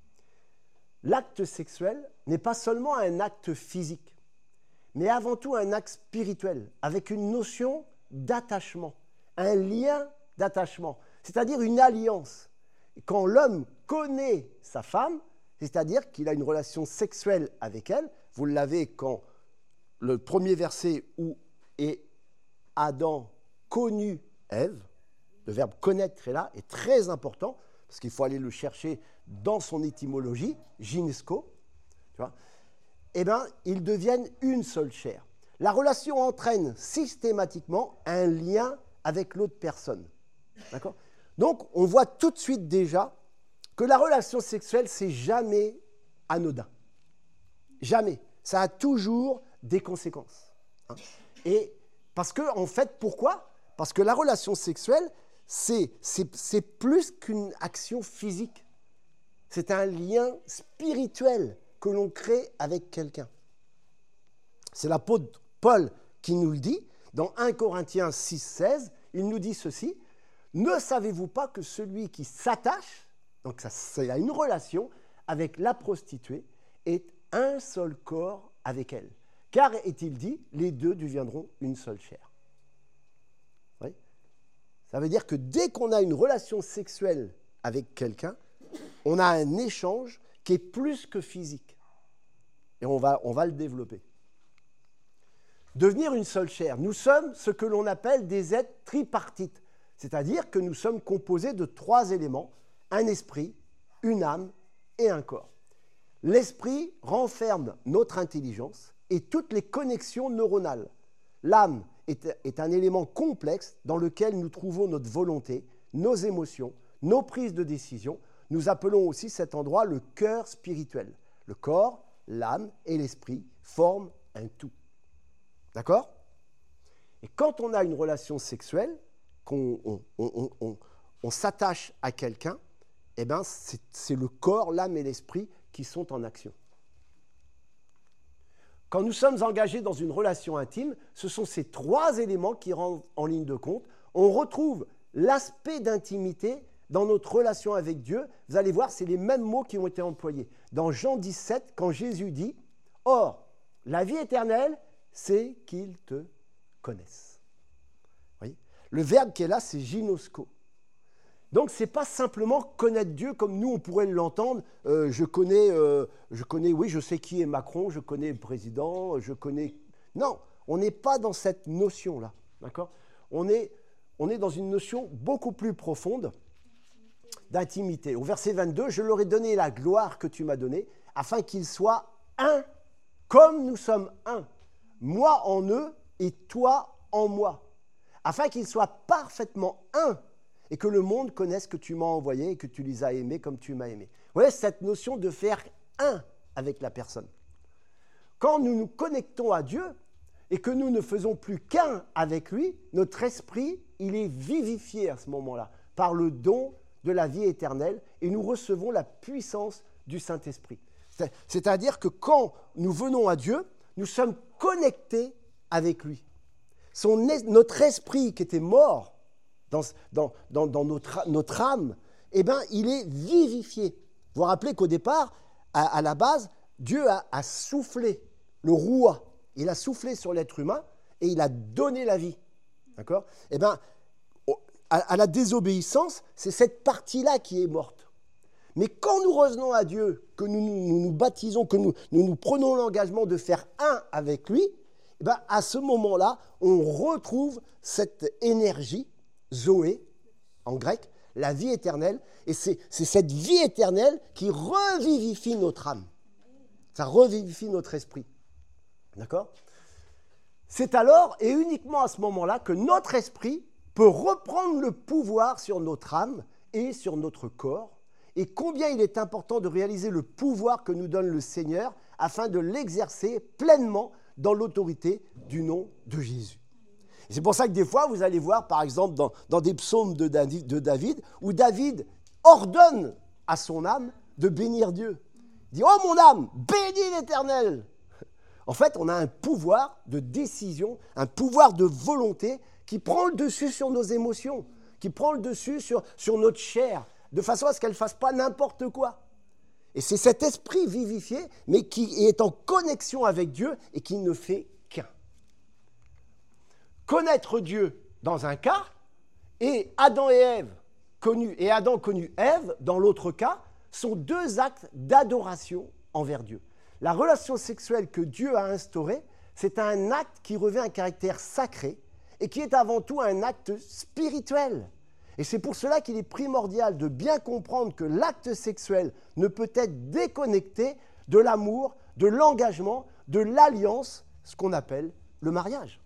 L'acte sexuel n'est pas seulement un acte physique, mais avant tout un acte spirituel, avec une notion d'attachement, un lien d'attachement, c'est-à-dire une alliance. Quand l'homme connaît sa femme, c'est-à-dire qu'il a une relation sexuelle avec elle, vous l'avez quand le premier verset où est Adam connu Ève, le verbe connaître est là, est très important, parce qu'il faut aller le chercher dans son étymologie, gynesco, tu vois, eh bien, ils deviennent une seule chair. La relation entraîne systématiquement un lien avec l'autre personne. D'accord ? Donc, on voit tout de suite déjà que la relation sexuelle, c'est jamais anodin. Jamais. Ça a toujours des conséquences. Hein. Et parce que, en fait, pourquoi ? Parce que la relation sexuelle, c'est, c'est, c'est plus qu'une action physique. C'est un lien spirituel que l'on crée avec quelqu'un. C'est l'apôtre Paul qui nous le dit. Dans un Corinthiens six, seize, il nous dit ceci. « Ne savez-vous pas que celui qui s'attache, donc ça, c'est une relation avec la prostituée, est un seul corps avec elle. Car, est-il dit, les deux deviendront une seule chair. » Oui. Ça veut dire que dès qu'on a une relation sexuelle avec quelqu'un, on a un échange qui est plus que physique. Et on va, on va le développer. Devenir une seule chair. Nous sommes ce que l'on appelle des êtres tripartites. C'est-à-dire que nous sommes composés de trois éléments, un esprit, une âme et un corps. L'esprit renferme notre intelligence et toutes les connexions neuronales. L'âme est, est un élément complexe dans lequel nous trouvons notre volonté, nos émotions, nos prises de décision. Nous appelons aussi cet endroit le cœur spirituel. Le corps, l'âme et l'esprit forment un tout. D'accord ? Et quand on a une relation sexuelle, qu'on on, on, on, on s'attache à quelqu'un, eh ben c'est, c'est le corps, l'âme et l'esprit qui sont en action. Quand nous sommes engagés dans une relation intime, ce sont ces trois éléments qui rentrent en ligne de compte. On retrouve l'aspect d'intimité dans notre relation avec Dieu. Vous allez voir, c'est les mêmes mots qui ont été employés. Dans Jean dix-sept, quand Jésus dit « Or, la vie éternelle, c'est qu'ils te connaissent. » Oui. Le verbe qui est là, c'est gynosko. Donc, ce n'est pas simplement connaître Dieu comme nous, on pourrait l'entendre. Euh, je connais, euh, je connais, oui, je sais qui est Macron, je connais le président, je connais... Non, on n'est pas dans cette notion-là, d'accord ? On est, on est dans une notion beaucoup plus profonde d'intimité. Au verset vingt-deux, « Je leur ai donné la gloire que tu m'as donnée, afin qu'ils soient un, comme nous sommes un, moi en eux et toi en moi, afin qu'ils soient parfaitement un, et que le monde connaisse que tu m'as envoyé et que tu les as aimés comme tu m'as aimé. » Vous voyez, cette notion de faire un avec la personne. Quand nous nous connectons à Dieu et que nous ne faisons plus qu'un avec lui, notre esprit, il est vivifié à ce moment-là par le don de la vie éternelle et nous recevons la puissance du Saint-Esprit. C'est-à-dire que quand nous venons à Dieu, nous sommes connectés avec lui. Son, notre esprit qui était mort dans, dans, dans, dans notre, notre âme, eh ben, il est vivifié. Vous vous rappelez qu'au départ, à, à la base, Dieu a, a soufflé le rouah. Il a soufflé sur l'être humain et il a donné la vie. D'accord ? Eh bien, à, à la désobéissance, c'est cette partie-là qui est morte. Mais quand nous revenons à Dieu, que nous nous, nous, nous baptisons, que nous, nous nous prenons l'engagement de faire un avec lui, eh bien, à ce moment-là, on retrouve cette énergie, Zoé, en grec, la vie éternelle, et c'est, c'est cette vie éternelle qui revivifie notre âme. Ça revivifie notre esprit. D'accord ? C'est alors, et uniquement à ce moment-là, que notre esprit peut reprendre le pouvoir sur notre âme et sur notre corps, et combien il est important de réaliser le pouvoir que nous donne le Seigneur afin de l'exercer pleinement dans l'autorité du nom de Jésus. Et c'est pour ça que des fois, vous allez voir, par exemple, dans, dans des psaumes de David, de David, où David ordonne à son âme de bénir Dieu. Il dit « Oh mon âme, bénis l'Éternel !» En fait, on a un pouvoir de décision, un pouvoir de volonté qui prend le dessus sur nos émotions, qui prend le dessus sur, sur notre chair, de façon à ce qu'elle ne fasse pas n'importe quoi. Et c'est cet esprit vivifié, mais qui est en connexion avec Dieu et qui ne fait qu'un. Connaître Dieu dans un cas, et Adam et Ève connus, et Adam connu Ève dans l'autre cas, sont deux actes d'adoration envers Dieu. La relation sexuelle que Dieu a instaurée, c'est un acte qui revêt un caractère sacré et qui est avant tout un acte spirituel. Et c'est pour cela qu'il est primordial de bien comprendre que l'acte sexuel ne peut être déconnecté de l'amour, de l'engagement, de l'alliance, ce qu'on appelle le mariage.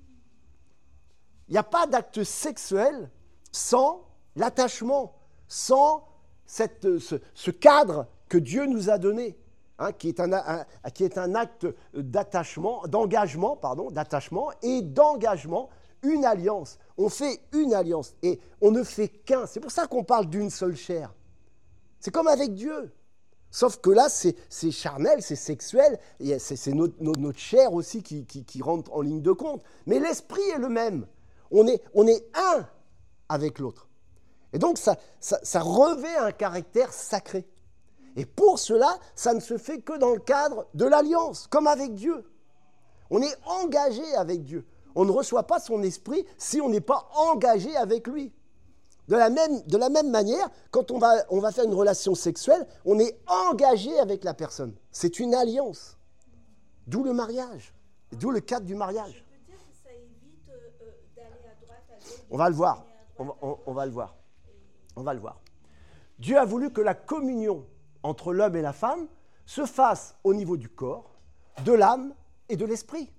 Il n'y a pas d'acte sexuel sans l'attachement, sans cette, ce, ce cadre que Dieu nous a donné, hein, qui est un, un, qui est un acte d'attachement, d'engagement, pardon, d'attachement et d'engagement, une alliance. On fait une alliance et on ne fait qu'un. C'est pour ça qu'on parle d'une seule chair. C'est comme avec Dieu. Sauf que là, c'est, c'est charnel, c'est sexuel, et c'est, c'est notre, notre, notre chair aussi qui, qui, qui rentre en ligne de compte. Mais l'esprit est le même. On est, on est un avec l'autre. Et donc, ça, ça, ça revêt un caractère sacré. Et pour cela, ça ne se fait que dans le cadre de l'alliance, comme avec Dieu. On est engagé avec Dieu. On ne reçoit pas son esprit si on n'est pas engagé avec lui. De la même, de la même manière, quand on va, on va faire une relation sexuelle, on est engagé avec la personne. C'est une alliance. D'où le mariage. D'où le cadre du mariage. Je peux dire que ça évite euh, d'aller à droite, à gauche. On va le voir. On va, on, on va le voir. On va le voir. Dieu a voulu que la communion entre l'homme et la femme se fasse au niveau du corps, de l'âme et de l'esprit.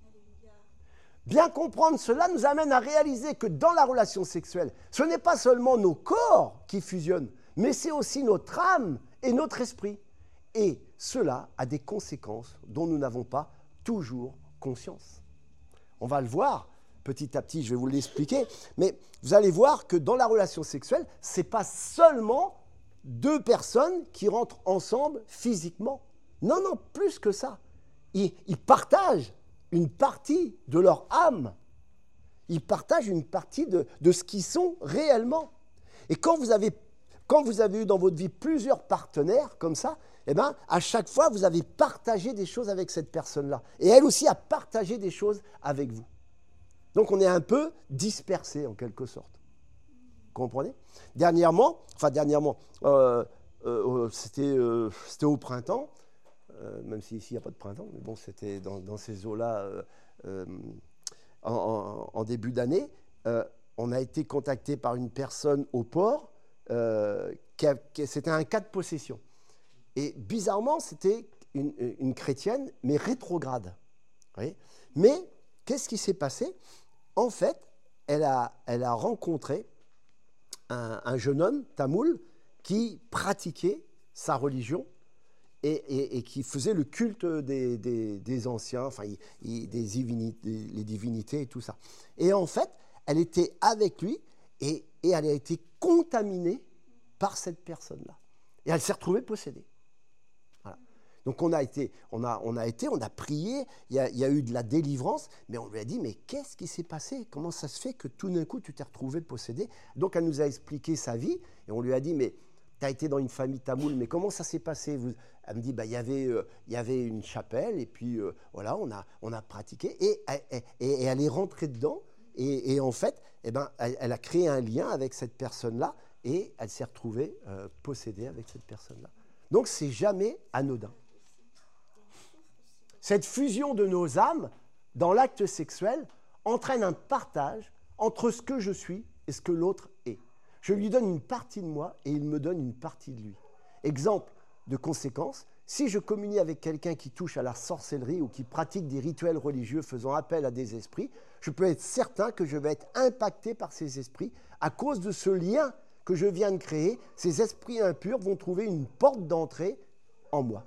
Bien comprendre cela nous amène à réaliser que dans la relation sexuelle, ce n'est pas seulement nos corps qui fusionnent, mais c'est aussi notre âme et notre esprit. Et cela a des conséquences dont nous n'avons pas toujours conscience. On va le voir petit à petit, je vais vous l'expliquer, mais vous allez voir que dans la relation sexuelle, ce n'est pas seulement deux personnes qui rentrent ensemble physiquement. Non, non, plus que ça. Ils, ils partagent une partie de leur âme. Ils partagent une partie de, de ce qu'ils sont réellement. Et quand vous avez, quand vous avez eu dans votre vie plusieurs partenaires comme ça, eh ben, à chaque fois, vous avez partagé des choses avec cette personne-là. Et elle aussi a partagé des choses avec vous. Donc, on est un peu dispersé en quelque sorte. Vous comprenez ? Dernièrement, enfin dernièrement, euh, euh, c'était, euh, c'était au printemps, euh, même si ici il n'y a pas de printemps, mais bon, c'était dans, dans ces eaux-là euh, euh, en, en, en début d'année. Euh, on a été contacté par une personne au port, euh, qui a, qui, c'était un cas de possession. Et bizarrement, c'était une, une chrétienne, mais rétrograde. Vous voyez ? Mais qu'est-ce qui s'est passé ? En fait, elle a, elle a rencontré un, un jeune homme, tamoul, qui pratiquait sa religion et, et, et qui faisait le culte des, des, des anciens, enfin, il, il, des divinités, les divinités et tout ça. Et en fait, elle était avec lui et, et elle a été contaminée par cette personne-là. Et elle s'est retrouvée possédée. Voilà. Donc on a été, on a, on a été, on a prié, il y a, il y a eu de la délivrance, mais on lui a dit, mais qu'est-ce qui s'est passé ? Comment ça se fait que tout d'un coup tu t'es retrouvé possédé ? Donc elle nous a expliqué sa vie et on lui a dit, mais tu as été dans une famille tamoule, mais comment ça s'est passé ? Vous, elle me dit, bah, il y avait, euh, il y avait une chapelle et puis euh, voilà, on a, on a pratiqué et, et, et elle est rentrée dedans et, et en fait, eh ben, elle, elle a créé un lien avec cette personne-là et elle s'est retrouvée euh, possédée avec cette personne-là. Donc c'est jamais anodin. Cette fusion de nos âmes dans l'acte sexuel entraîne un partage entre ce que je suis et ce que l'autre est. Je lui donne une partie de moi et il me donne une partie de lui. Exemple de conséquence, si je communie avec quelqu'un qui touche à la sorcellerie ou qui pratique des rituels religieux faisant appel à des esprits, je peux être certain que je vais être impacté par ces esprits à cause de ce lien que je viens de créer. Ces esprits impurs vont trouver une porte d'entrée en moi.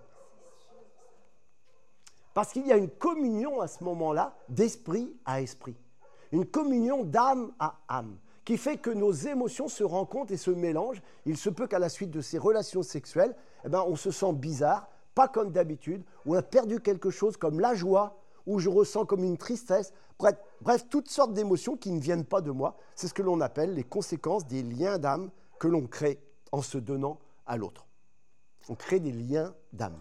Parce qu'il y a une communion à ce moment-là d'esprit à esprit. Une communion d'âme à âme qui fait que nos émotions se rencontrent et se mélangent. Il se peut qu'à la suite de ces relations sexuelles, eh ben, on se sent bizarre, pas comme d'habitude, ou on a perdu quelque chose comme la joie, ou je ressens comme une tristesse. Bref, bref, toutes sortes d'émotions qui ne viennent pas de moi. C'est ce que l'on appelle les conséquences des liens d'âme que l'on crée en se donnant à l'autre. On crée des liens d'âme.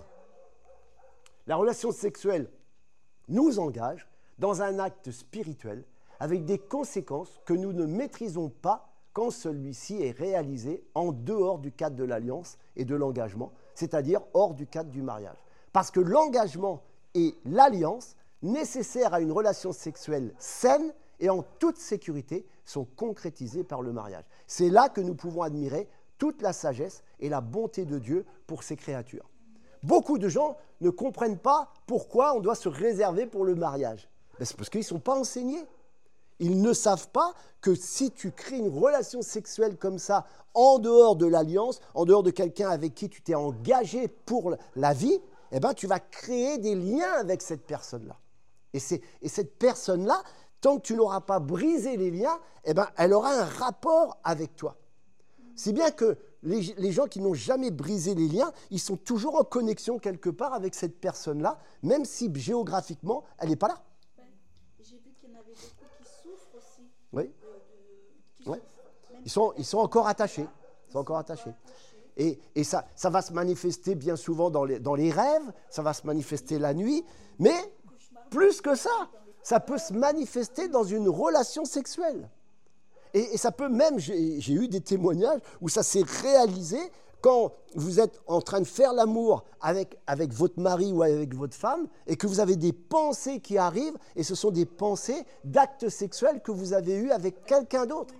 La relation sexuelle nous engage dans un acte spirituel avec des conséquences que nous ne maîtrisons pas quand celui-ci est réalisé en dehors du cadre de l'alliance et de l'engagement, c'est-à-dire hors du cadre du mariage. Parce que l'engagement et l'alliance nécessaires à une relation sexuelle saine et en toute sécurité sont concrétisés par le mariage. C'est là que nous pouvons admirer toute la sagesse et la bonté de Dieu pour ses créatures. Beaucoup de gens ne comprennent pas pourquoi on doit se réserver pour le mariage. Ben, c'est parce qu'ils ne sont pas enseignés. Ils ne savent pas que si tu crées une relation sexuelle comme ça, en dehors de l'alliance, en dehors de quelqu'un avec qui tu t'es engagé pour la vie, eh ben, tu vas créer des liens avec cette personne-là. Et, c'est, et cette personne-là, tant que tu n'auras pas brisé les liens, eh ben, elle aura un rapport avec toi. Si bien que les, les gens qui n'ont jamais brisé les liens, ils sont toujours en connexion quelque part avec cette personne-là, même si géographiquement, elle n'est pas là. Ouais. J'ai vu qu'il y en avait beaucoup qui souffrent aussi. Oui. Euh, de, qui Ouais. souffrent. Ils sont, ils sont encore attachés. Ils sont encore attachés. Et, et ça, ça va se manifester bien souvent dans les, dans les rêves, ça va se manifester la nuit, mais plus que ça, ça peut se manifester dans une relation sexuelle. Et, et ça peut même, j'ai, j'ai eu des témoignages où ça s'est réalisé quand vous êtes en train de faire l'amour avec, avec votre mari ou avec votre femme et que vous avez des pensées qui arrivent et ce sont des pensées d'actes sexuels que vous avez eus avec quelqu'un d'autre.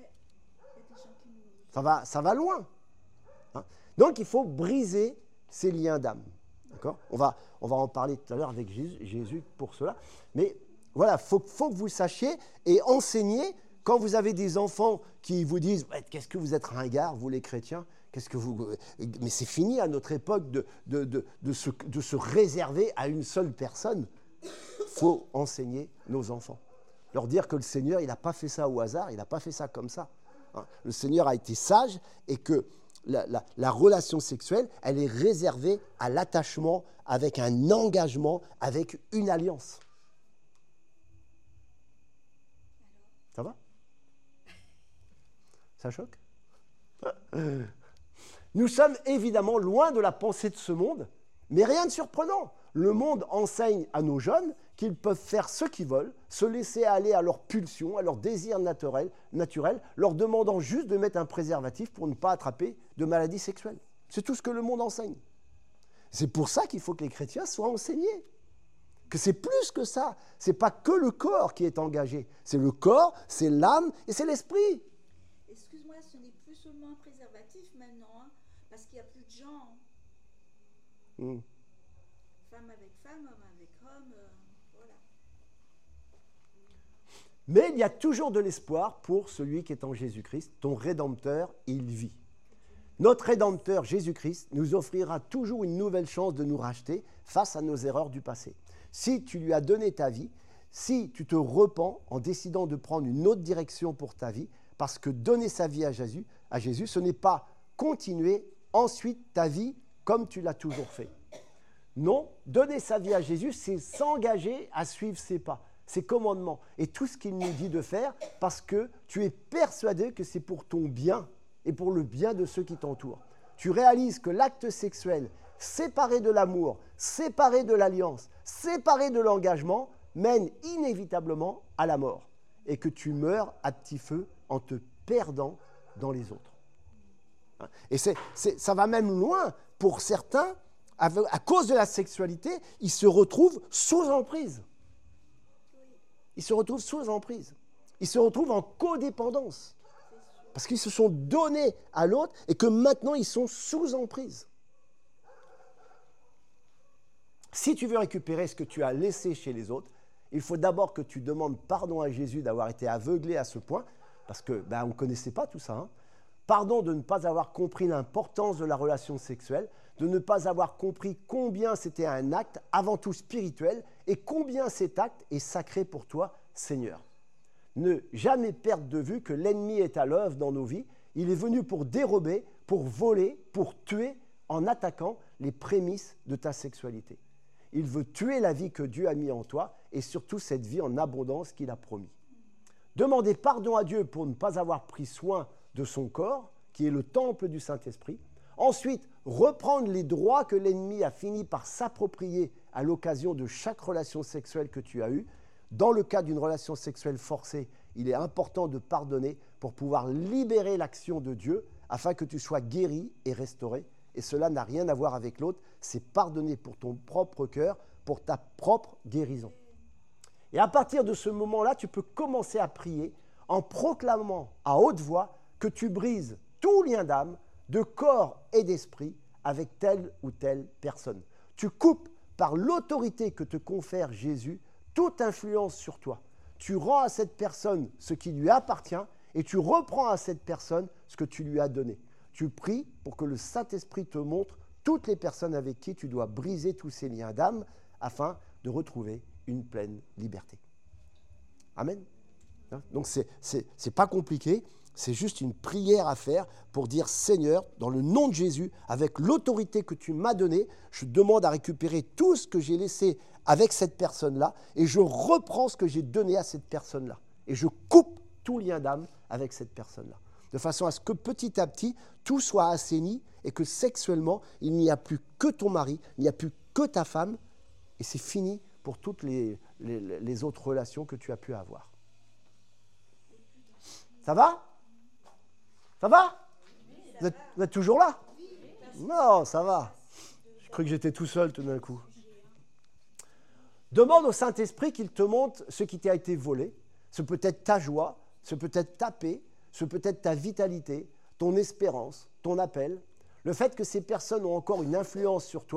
Ça va, ça va loin. Hein? Donc il faut briser ces liens d'âme. D'accord ? On va, on va en parler tout à l'heure avec Jésus, Jésus pour cela. Mais voilà, il faut, faut que vous sachiez et enseignez quand vous avez des enfants qui vous disent ouais, « Qu'est-ce que vous êtes ringards, vous les chrétiens ?» Qu'est-ce que vous... Mais c'est fini à notre époque de, de, de, de, se, de se réserver à une seule personne. Il faut enseigner nos enfants. Leur dire que le Seigneur, il n'a pas fait ça au hasard, il n'a pas fait ça comme ça. Hein. Le Seigneur a été sage et que la, la, la relation sexuelle, elle est réservée à l'attachement avec un engagement, avec une alliance. Ça va ? Ça choque ? Nous sommes évidemment loin de la pensée de ce monde, mais rien de surprenant. Le monde enseigne à nos jeunes qu'ils peuvent faire ce qu'ils veulent, se laisser aller à leurs pulsions, à leurs désirs naturels, naturels, leur demandant juste de mettre un préservatif pour ne pas attraper de maladies sexuelles. C'est tout ce que le monde enseigne. C'est pour ça qu'il faut que les chrétiens soient enseignés. Que c'est plus que ça. Ce n'est pas que le corps qui est engagé. C'est le corps, c'est l'âme et c'est l'esprit. Excuse-moi, ce n'est plus seulement un préservatif maintenant, hein, parce qu'il n'y a plus de gens. Mmh. Femme avec femme, homme avec homme, euh, voilà. Mais il y a toujours de l'espoir pour celui qui est en Jésus-Christ. Ton Rédempteur, il vit. Notre Rédempteur, Jésus-Christ, nous offrira toujours une nouvelle chance de nous racheter face à nos erreurs du passé. Si tu lui as donné ta vie, si tu te repens en décidant de prendre une autre direction pour ta vie, parce que donner sa vie à Jésus, à Jésus, ce n'est pas continuer ensuite ta vie comme tu l'as toujours fait. Non, donner sa vie à Jésus, c'est s'engager à suivre ses pas, ses commandements et tout ce qu'il nous dit de faire parce que tu es persuadé que c'est pour ton bien et pour le bien de ceux qui t'entourent. Tu réalises que l'acte sexuel, séparé de l'amour, séparé de l'alliance, séparé de l'engagement, mène inévitablement à la mort et que tu meurs à petit feu en te perdant dans les autres. Et c'est, c'est, ça va même loin. Pour certains, à cause de la sexualité, ils se retrouvent sous emprise. Ils se retrouvent sous emprise. Ils se retrouvent en codépendance. Parce qu'ils se sont donnés à l'autre et que maintenant ils sont sous emprise. Si tu veux récupérer ce que tu as laissé chez les autres, il faut d'abord que tu demandes pardon à Jésus d'avoir été aveuglé à ce point, parce que ben, on ne connaissait pas tout ça. Hein. Pardon de ne pas avoir compris l'importance de la relation sexuelle, de ne pas avoir compris combien c'était un acte avant tout spirituel et combien cet acte est sacré pour toi, Seigneur. Ne jamais perdre de vue que l'ennemi est à l'œuvre dans nos vies. Il est venu pour dérober, pour voler, pour tuer en attaquant les prémices de ta sexualité. Il veut tuer la vie que Dieu a mise en toi et surtout cette vie en abondance qu'il a promis. Demandez pardon à Dieu pour ne pas avoir pris soin de son corps, qui est le temple du Saint-Esprit. Ensuite, reprendre les droits que l'ennemi a fini par s'approprier à l'occasion de chaque relation sexuelle que tu as eue. Dans le cas d'une relation sexuelle forcée, il est important de pardonner pour pouvoir libérer l'action de Dieu afin que tu sois guéri et restauré. Et cela n'a rien à voir avec l'autre, c'est pardonner pour ton propre cœur, pour ta propre guérison. Et à partir de ce moment-là, tu peux commencer à prier en proclamant à haute voix que tu brises tout lien d'âme, de corps et d'esprit avec telle ou telle personne. Tu coupes par l'autorité que te confère Jésus toute influence sur toi. Tu rends à cette personne ce qui lui appartient et tu reprends à cette personne ce que tu lui as donné. Tu pries pour que le Saint-Esprit te montre toutes les personnes avec qui tu dois briser tous ces liens d'âme afin de retrouver une pleine liberté. Amen. Donc, ce n'est pas compliqué, c'est juste une prière à faire pour dire « Seigneur, dans le nom de Jésus, avec l'autorité que tu m'as donnée, je demande à récupérer tout ce que j'ai laissé avec cette personne-là et je reprends ce que j'ai donné à cette personne-là. Et je coupe tout lien d'âme avec cette personne-là. De façon à ce que petit à petit, tout soit assaini et que sexuellement, il n'y a plus que ton mari, il n'y a plus que ta femme et c'est fini pour toutes les, les, les autres relations que tu as pu avoir. Ça va ? Ça va ? vous, êtes, vous êtes toujours là ? Non, ça va. J'ai cru que j'étais tout seul tout d'un coup. Demande au Saint-Esprit qu'il te montre ce qui t'a été volé. Ce peut être ta joie, ce peut être ta paix, ce peut être ta vitalité, ton espérance, ton appel. Le fait que ces personnes ont encore une influence sur toi,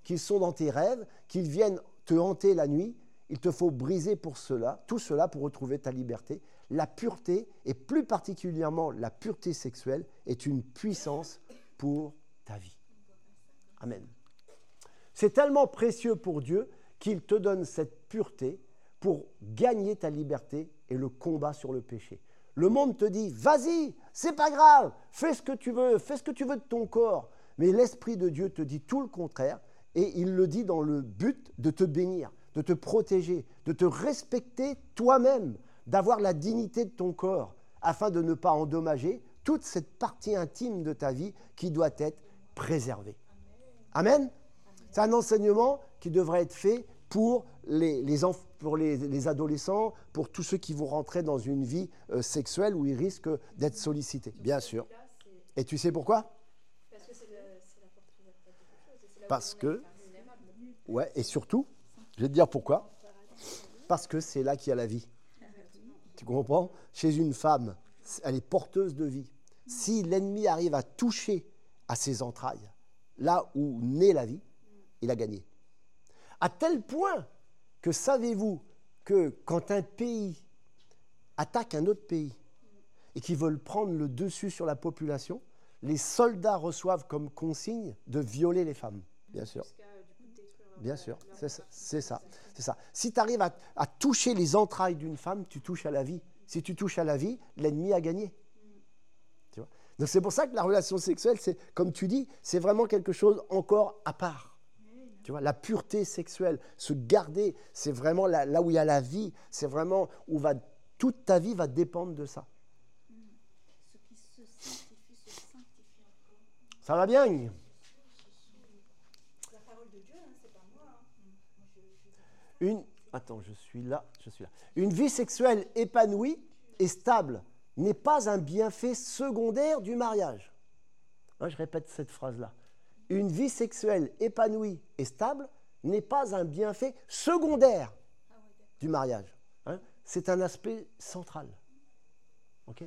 qu'ils sont dans tes rêves, qu'ils viennent te hanter la nuit. Il te faut briser pour cela, tout cela pour retrouver ta liberté. La pureté, et plus particulièrement la pureté sexuelle, est une puissance pour ta vie. Amen. C'est tellement précieux pour Dieu qu'il te donne cette pureté pour gagner ta liberté et le combat sur le péché. Le monde te dit, vas-y, c'est pas grave, fais ce que tu veux, fais ce que tu veux de ton corps. Mais l'Esprit de Dieu te dit tout le contraire, et il le dit dans le but de te bénir, de te protéger, de te respecter toi-même, d'avoir la dignité de ton corps, afin de ne pas endommager toute cette partie intime de ta vie qui doit être préservée. Amen. Amen. C'est un enseignement qui devrait être fait pour les, les, enf- pour les, les adolescents, pour tous ceux qui vont rentrer dans une vie euh, sexuelle où ils risquent d'être sollicités, bien sûr. Et tu sais pourquoi ? Parce que c'est la, c'est la porte ouverte à quelque chose. Et c'est là où Parce on que, est vulnérable. ouais, et surtout, je vais te dire pourquoi. Parce que c'est là qu'il y a la vie. Tu comprends ? Chez une femme, elle est porteuse de vie. Si l'ennemi arrive à toucher à ses entrailles, là où naît la vie, il a gagné. À tel point que savez-vous que quand un pays attaque un autre pays et qu'ils veulent prendre le dessus sur la population, les soldats reçoivent comme consigne de violer les femmes. Bien sûr. Jusqu'à, du coup, détruire leur- Bien sûr, leur c'est ça. partie. C'est ça, c'est ça. Si tu arrives à, à toucher les entrailles d'une femme, tu touches à la vie. Si tu touches à la vie, l'ennemi a gagné. Tu vois ? Donc c'est pour ça que la relation sexuelle, c'est, comme tu dis, c'est vraiment quelque chose encore à part. Tu vois, la pureté sexuelle, se garder, c'est vraiment là, là où il y a la vie. C'est vraiment où va, toute ta vie va dépendre de ça. Ce qui se sanctifie se sanctifie encore. Ça va bien ? La parole de Dieu, hein, c'est pas moi. Hein. Moi, je, je... Une, attends, je suis là, je suis là. Une vie sexuelle épanouie et stable n'est pas un bienfait secondaire du mariage. Hein, je répète cette phrase-là. Une vie sexuelle épanouie et stable n'est pas un bienfait secondaire du mariage. Hein, c'est un aspect central. Okay ?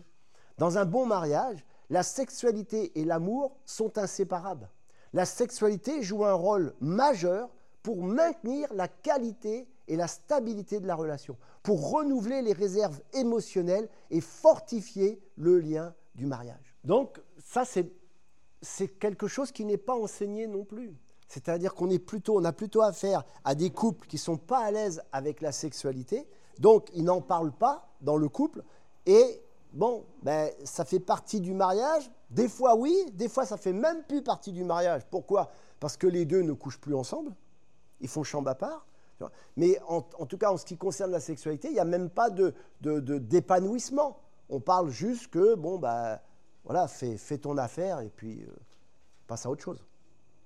Dans un bon mariage, la sexualité et l'amour sont inséparables. La sexualité joue un rôle majeur pour maintenir la qualité et la stabilité de la relation, pour renouveler les réserves émotionnelles et fortifier le lien du mariage. Donc, ça, c'est, c'est quelque chose qui n'est pas enseigné non plus. C'est-à-dire qu'on est plutôt, on a plutôt affaire à des couples qui ne sont pas à l'aise avec la sexualité, donc ils n'en parlent pas dans le couple, et bon, ben, ça fait partie du mariage. Des fois, oui, des fois, ça ne fait même plus partie du mariage. Pourquoi ? Parce que les deux ne couchent plus ensemble, ils font chambre à part. Mais en, en tout cas, en ce qui concerne la sexualité, il n'y a même pas de, de, de, d'épanouissement. On parle juste que, bon, ben, voilà, fais, fais ton affaire et puis euh, passe à autre chose. Comprenez ?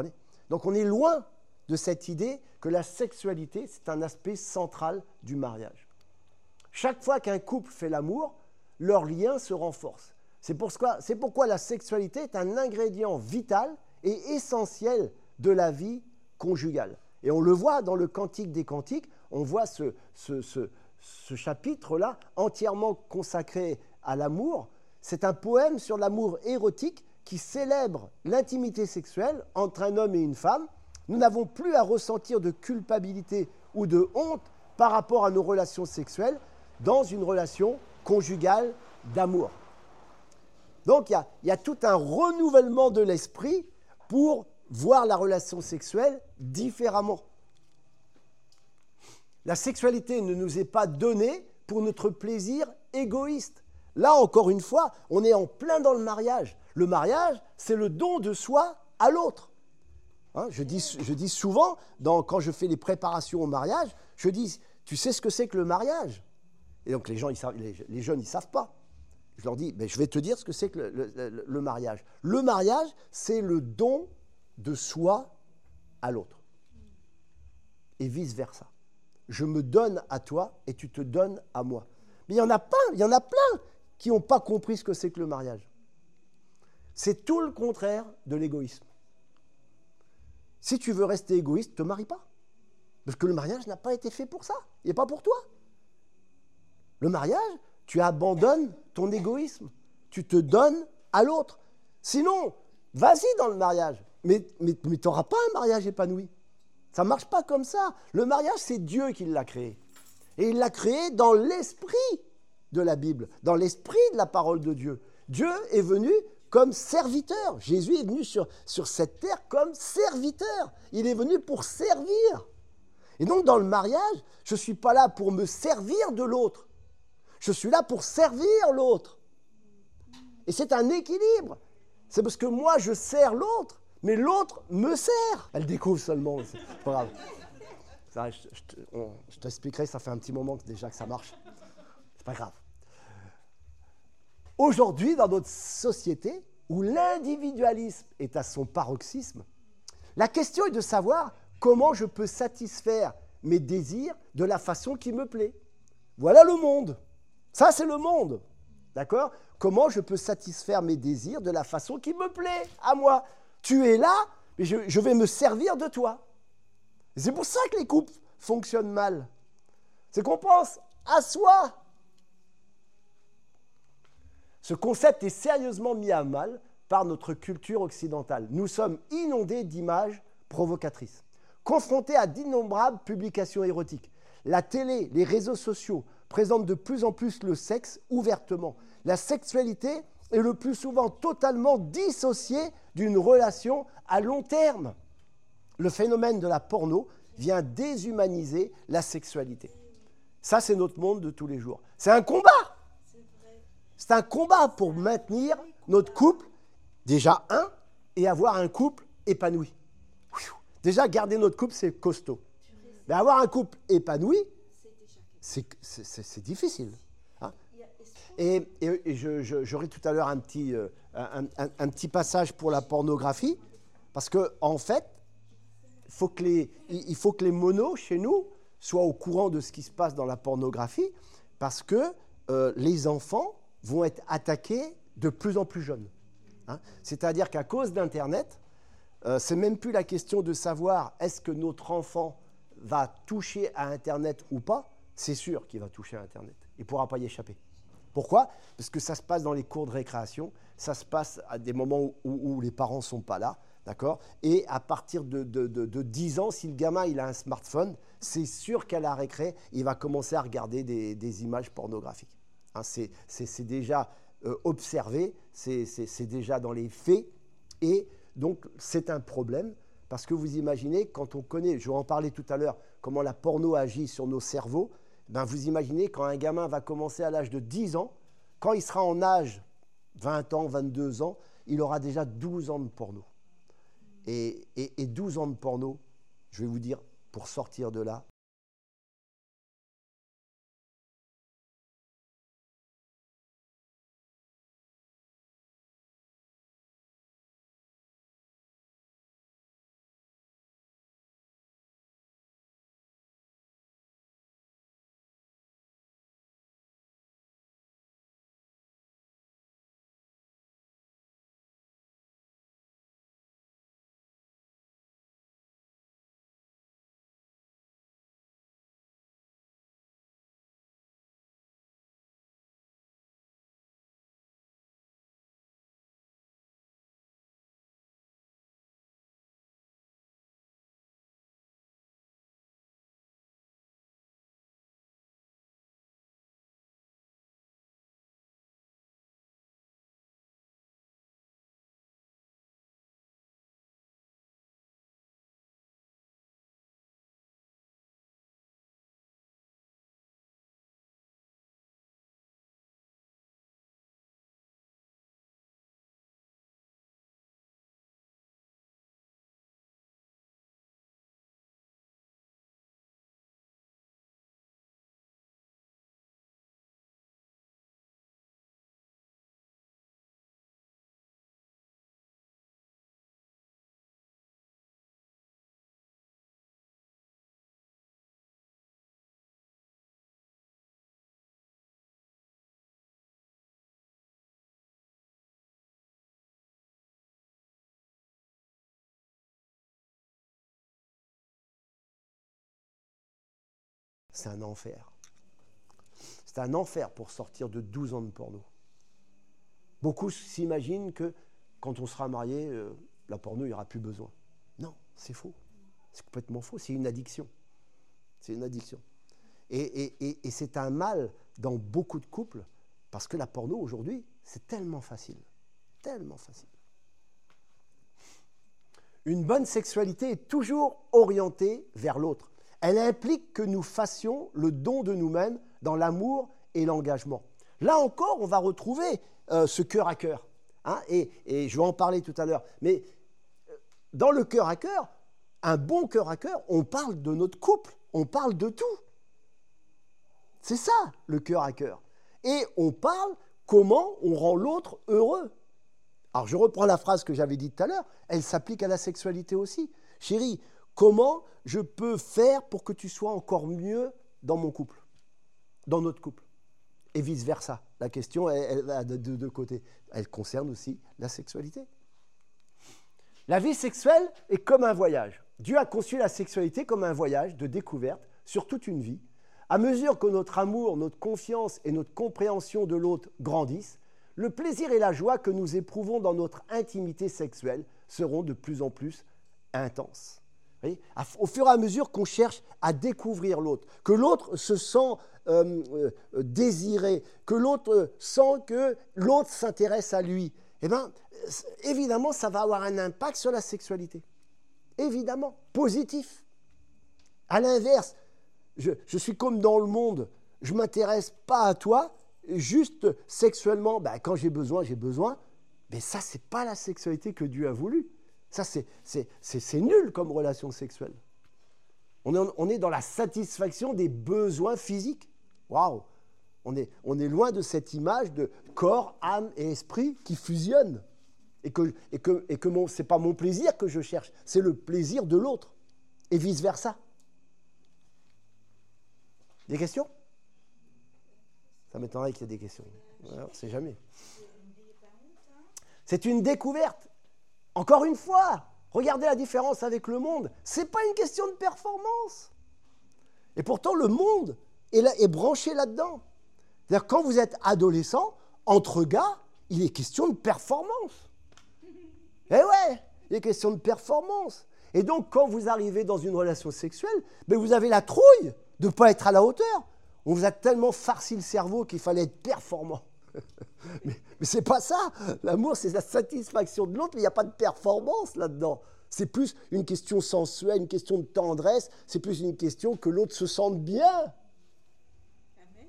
Donc, on est loin de cette idée que la sexualité, c'est un aspect central du mariage. Chaque fois qu'un couple fait l'amour, leur lien se renforce. C'est pourquoi, c'est pourquoi la sexualité est un ingrédient vital et essentiel de la vie conjugale. Et on le voit dans le Cantique des Cantiques, on voit ce, ce, ce, ce chapitre-là entièrement consacré à l'amour. C'est un poème sur l'amour érotique qui célèbre l'intimité sexuelle entre un homme et une femme. Nous n'avons plus à ressentir de culpabilité ou de honte par rapport à nos relations sexuelles dans une relation conjugale d'amour. Donc, il y a, il y a tout un renouvellement de l'esprit pour voir la relation sexuelle différemment. La sexualité ne nous est pas donnée pour notre plaisir égoïste. Là, encore une fois, on est en plein dans le mariage. Le mariage, c'est le don de soi à l'autre. Hein, je, dis, je dis souvent, dans, quand je fais les préparations au mariage, je dis, tu sais ce que c'est que le mariage ? Et donc les, gens, ils savent, les, les jeunes, ils ne savent pas. Je leur dis, ben, je vais te dire ce que c'est que le, le, le, le mariage. Le mariage, c'est le don de soi à l'autre. Et vice-versa. Je me donne à toi et tu te donnes à moi. Mais il y en a plein, il y en a plein qui n'ont pas compris ce que c'est que le mariage. C'est tout le contraire de l'égoïsme. Si tu veux rester égoïste, ne te marie pas. Parce que le mariage n'a pas été fait pour ça. Il n'est pas pour toi. Le mariage, tu abandonnes ton égoïsme. Tu te donnes à l'autre. Sinon, vas-y dans le mariage. mais, mais, mais tu n'auras pas un mariage épanoui. Ça ne marche pas comme ça. Le mariage, c'est Dieu qui l'a créé. Et il l'a créé dans l'esprit de la Bible, dans l'esprit de la parole de Dieu. Dieu est venu comme serviteur. Jésus est venu sur, sur cette terre comme serviteur. Il est venu pour servir. Et donc, dans le mariage, je ne suis pas là pour me servir de l'autre. Je suis là pour servir l'autre. Et c'est un équilibre. C'est parce que moi, je sers l'autre, mais l'autre me sert. Elle découvre seulement, c'est pas grave. Ça, je, je, on, je t'expliquerai, ça fait un petit moment déjà que ça marche. C'est pas grave. Aujourd'hui, dans notre société, où l'individualisme est à son paroxysme, la question est de savoir comment je peux satisfaire mes désirs de la façon qui me plaît. Voilà le monde. Ça, c'est le monde. D'accord ? Comment je peux satisfaire mes désirs de la façon qui me plaît à moi. Tu es là, mais je, je vais me servir de toi. Et c'est pour ça que les couples fonctionnent mal. C'est qu'on pense à soi. Ce concept est sérieusement mis à mal par notre culture occidentale. Nous sommes inondés d'images provocatrices, confrontés à d'innombrables publications érotiques. La télé, les réseaux sociaux présentent de plus en plus le sexe ouvertement. La sexualité est le plus souvent totalement dissociée d'une relation à long terme. Le phénomène de la porno vient déshumaniser la sexualité. Ça, c'est notre monde de tous les jours. C'est un combat. C'est un combat pour maintenir notre couple, déjà un, et avoir un couple épanoui. Déjà, garder notre couple, c'est costaud. Mais avoir un couple épanoui, c'est, c'est, c'est, c'est difficile. Hein. Et, et, et je, je, j'aurai tout à l'heure un petit, euh, un, un, un petit passage pour la pornographie, parce qu'en en fait, faut que les, il faut que les monos, chez nous, soient au courant de ce qui se passe dans la pornographie, parce que euh, les enfants vont être attaqués de plus en plus jeunes. Hein. C'est-à-dire qu'à cause d'Internet, euh, c'est même plus la question de savoir est-ce que notre enfant va toucher à Internet ou pas. C'est sûr qu'il va toucher à Internet. Il ne pourra pas y échapper. Pourquoi ? Parce que ça se passe dans les cours de récréation, ça se passe à des moments où, où les parents ne sont pas là, d'accord ? Et à partir de, de, de, de dix ans, si le gamin il a un smartphone, c'est sûr qu'à la récré, il va commencer à regarder des, des images pornographiques. Hein, c'est, c'est, c'est déjà euh, observé, c'est, c'est, c'est déjà dans les faits, et donc c'est un problème, parce que vous imaginez, quand on connaît, je vais en parler tout à l'heure, comment la porno agit sur nos cerveaux, ben vous imaginez quand un gamin va commencer à l'âge de dix ans, quand il sera en âge vingt ans, vingt-deux ans, il aura déjà douze ans de porno. Et, et, et douze ans de porno, je vais vous dire, pour sortir de là, c'est un enfer. C'est un enfer pour sortir de douze ans de porno. Beaucoup s'imaginent que quand on sera marié, euh, la porno, il n'y aura plus besoin. Non, c'est faux. C'est complètement faux. C'est une addiction. C'est une addiction. Et, et, et, et c'est un mal dans beaucoup de couples parce que la porno, aujourd'hui, c'est tellement facile. Tellement facile. Une bonne sexualité est toujours orientée vers l'autre. Elle implique que nous fassions le don de nous-mêmes dans l'amour et l'engagement. Là encore, on va retrouver euh, ce cœur à cœur. Hein, et, et je vais en parler tout à l'heure. Mais dans le cœur à cœur, un bon cœur à cœur, on parle de notre couple, on parle de tout. C'est ça, le cœur à cœur. Et on parle comment on rend l'autre heureux. Alors, je reprends la phrase que j'avais dite tout à l'heure, elle s'applique à la sexualité aussi. Chérie, comment je peux faire pour que tu sois encore mieux dans mon couple, dans notre couple? Et vice-versa. La question, elle, elle a de deux côtés. Elle concerne aussi la sexualité. La vie sexuelle est comme un voyage. Dieu a conçu la sexualité comme un voyage de découverte sur toute une vie. À mesure que notre amour, notre confiance et notre compréhension de l'autre grandissent, le plaisir et la joie que nous éprouvons dans notre intimité sexuelle seront de plus en plus intenses. Vous voyez ? Au fur et à mesure qu'on cherche à découvrir l'autre, que l'autre se sent euh, euh, désiré, que l'autre euh, sent que l'autre s'intéresse à lui, eh bien, évidemment, ça va avoir un impact sur la sexualité. Évidemment, positif. À l'inverse, je, je suis comme dans le monde, je ne m'intéresse pas à toi, juste sexuellement, ben, quand j'ai besoin, j'ai besoin. Mais ça, ce n'est pas la sexualité que Dieu a voulu. Ça, c'est, c'est, c'est, c'est nul comme relation sexuelle. On est, on est dans la satisfaction des besoins physiques. Waouh! On est, on est loin de cette image de corps, âme et esprit qui fusionnent. Et que, et que, et que mon, ce n'est pas mon plaisir que je cherche, c'est le plaisir de l'autre. Et vice-versa. Des questions? Ça m'étonnerait qu'il y ait des questions. Ouais, on ne sait jamais. C'est une découverte. Encore une fois, regardez la différence avec le monde. Ce n'est pas une question de performance. Et pourtant, le monde est, là, est branché là-dedans. C'est-à-dire, quand vous êtes adolescent, entre gars, il est question de performance. Eh ouais, il est question de performance. Et donc, quand vous arrivez dans une relation sexuelle, ben vous avez la trouille de ne pas être à la hauteur. On vous a tellement farci le cerveau qu'il fallait être performant. mais mais ce n'est pas ça. L'amour, c'est la satisfaction de l'autre, mais il n'y a pas de performance là-dedans. C'est plus une question sensuelle, une question de tendresse, c'est plus une question que l'autre se sente bien. Amen.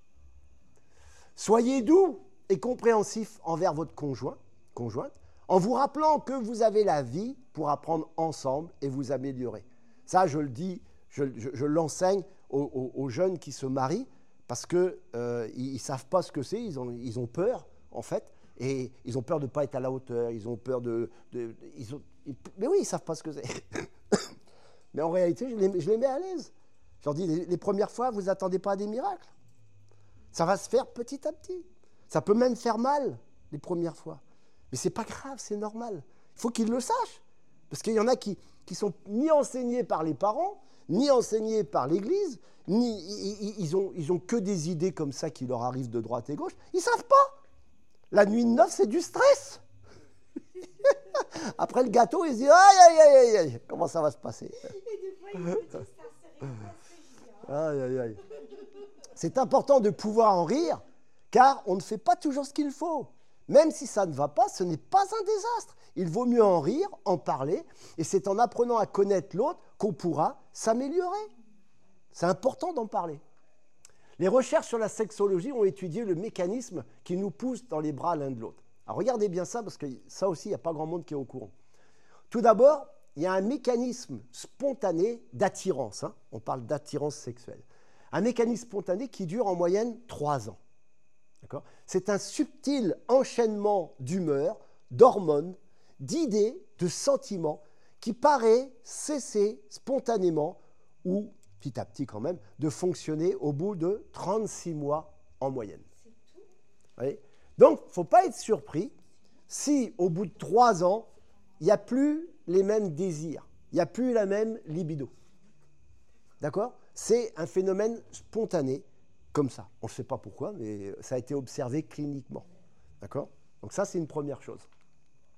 Soyez doux et compréhensifs envers votre conjoint, conjointe, en vous rappelant que vous avez la vie pour apprendre ensemble et vous améliorer. Ça, je le dis, je, je, je l'enseigne aux, aux, aux jeunes qui se marient, parce qu'ils euh, ne savent pas ce que c'est, ils ont, ils ont peur, en fait, et ils ont peur de ne pas être à la hauteur, ils ont peur de... de ils ont, ils, mais oui, ils ne savent pas ce que c'est. Mais en réalité, je les, je les mets à l'aise. Je leur dis, les, les premières fois, vous n'attendez pas à des miracles. Ça va se faire petit à petit. Ça peut même faire mal, les premières fois. Mais ce n'est pas grave, c'est normal. Il faut qu'ils le sachent. Parce qu'il y en a qui ne sont ni enseignés par les parents, ni enseignés par l'Église, ni ils, ils, ont, ils ont que des idées comme ça qui leur arrivent de droite et gauche. Ils ne savent pas. La nuit de noces, c'est du stress. Après le gâteau, ils se disent aïe, aïe, aïe, aïe, comment ça va se passer? Et des fois, il me dit ça, c'est rien passé. Aïe, aïe, aïe. C'est important de pouvoir en rire, car on ne fait pas toujours ce qu'il faut. Même si ça ne va pas, ce n'est pas un désastre. Il vaut mieux en rire, en parler, et c'est en apprenant à connaître l'autre qu'on pourra s'améliorer. C'est important d'en parler. Les recherches sur la sexologie ont étudié le mécanisme qui nous pousse dans les bras l'un de l'autre. Alors regardez bien ça, parce que ça aussi, il n'y a pas grand monde qui est au courant. Tout d'abord, il y a un mécanisme spontané d'attirance. Hein. On parle d'attirance sexuelle. Un mécanisme spontané qui dure en moyenne trois ans. D'accord ? C'est un subtil enchaînement d'humeurs, d'hormones, d'idées, de sentiments qui paraît cesser spontanément ou petit à petit quand même, de fonctionner au bout de trente-six mois en moyenne. C'est tout. Oui. Donc, il ne faut pas être surpris si au bout de trois ans, il n'y a plus les mêmes désirs, il n'y a plus la même libido. D'accord ? C'est un phénomène spontané, comme ça. On ne sait pas pourquoi, mais ça a été observé cliniquement. D'accord ? Donc ça, c'est une première chose.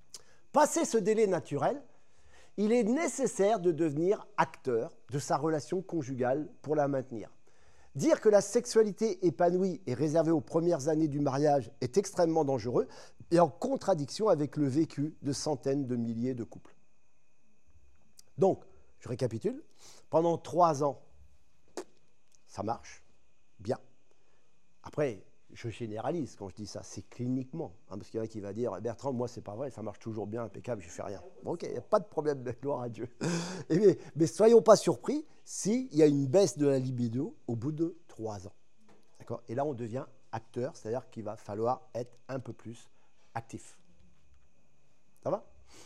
Passé ce délai naturel, il est nécessaire de devenir acteur de sa relation conjugale pour la maintenir. Dire que la sexualité épanouie est réservée aux premières années du mariage est extrêmement dangereux et en contradiction avec le vécu de centaines de milliers de couples. Donc, je récapitule, pendant trois ans, ça marche bien. Après, je généralise quand je dis ça, c'est cliniquement. Hein, parce qu'il y en a qui va dire, Bertrand, moi, c'est pas vrai, ça marche toujours bien, impeccable, je ne fais rien. Bon, ok, il n'y a pas de problème, gloire à Dieu. Et mais, mais soyons pas surpris s'il y a une baisse de la libido au bout de trois ans. D'accord ? Et là, on devient acteur, c'est-à-dire qu'il va falloir être un peu plus actif. Ça va ?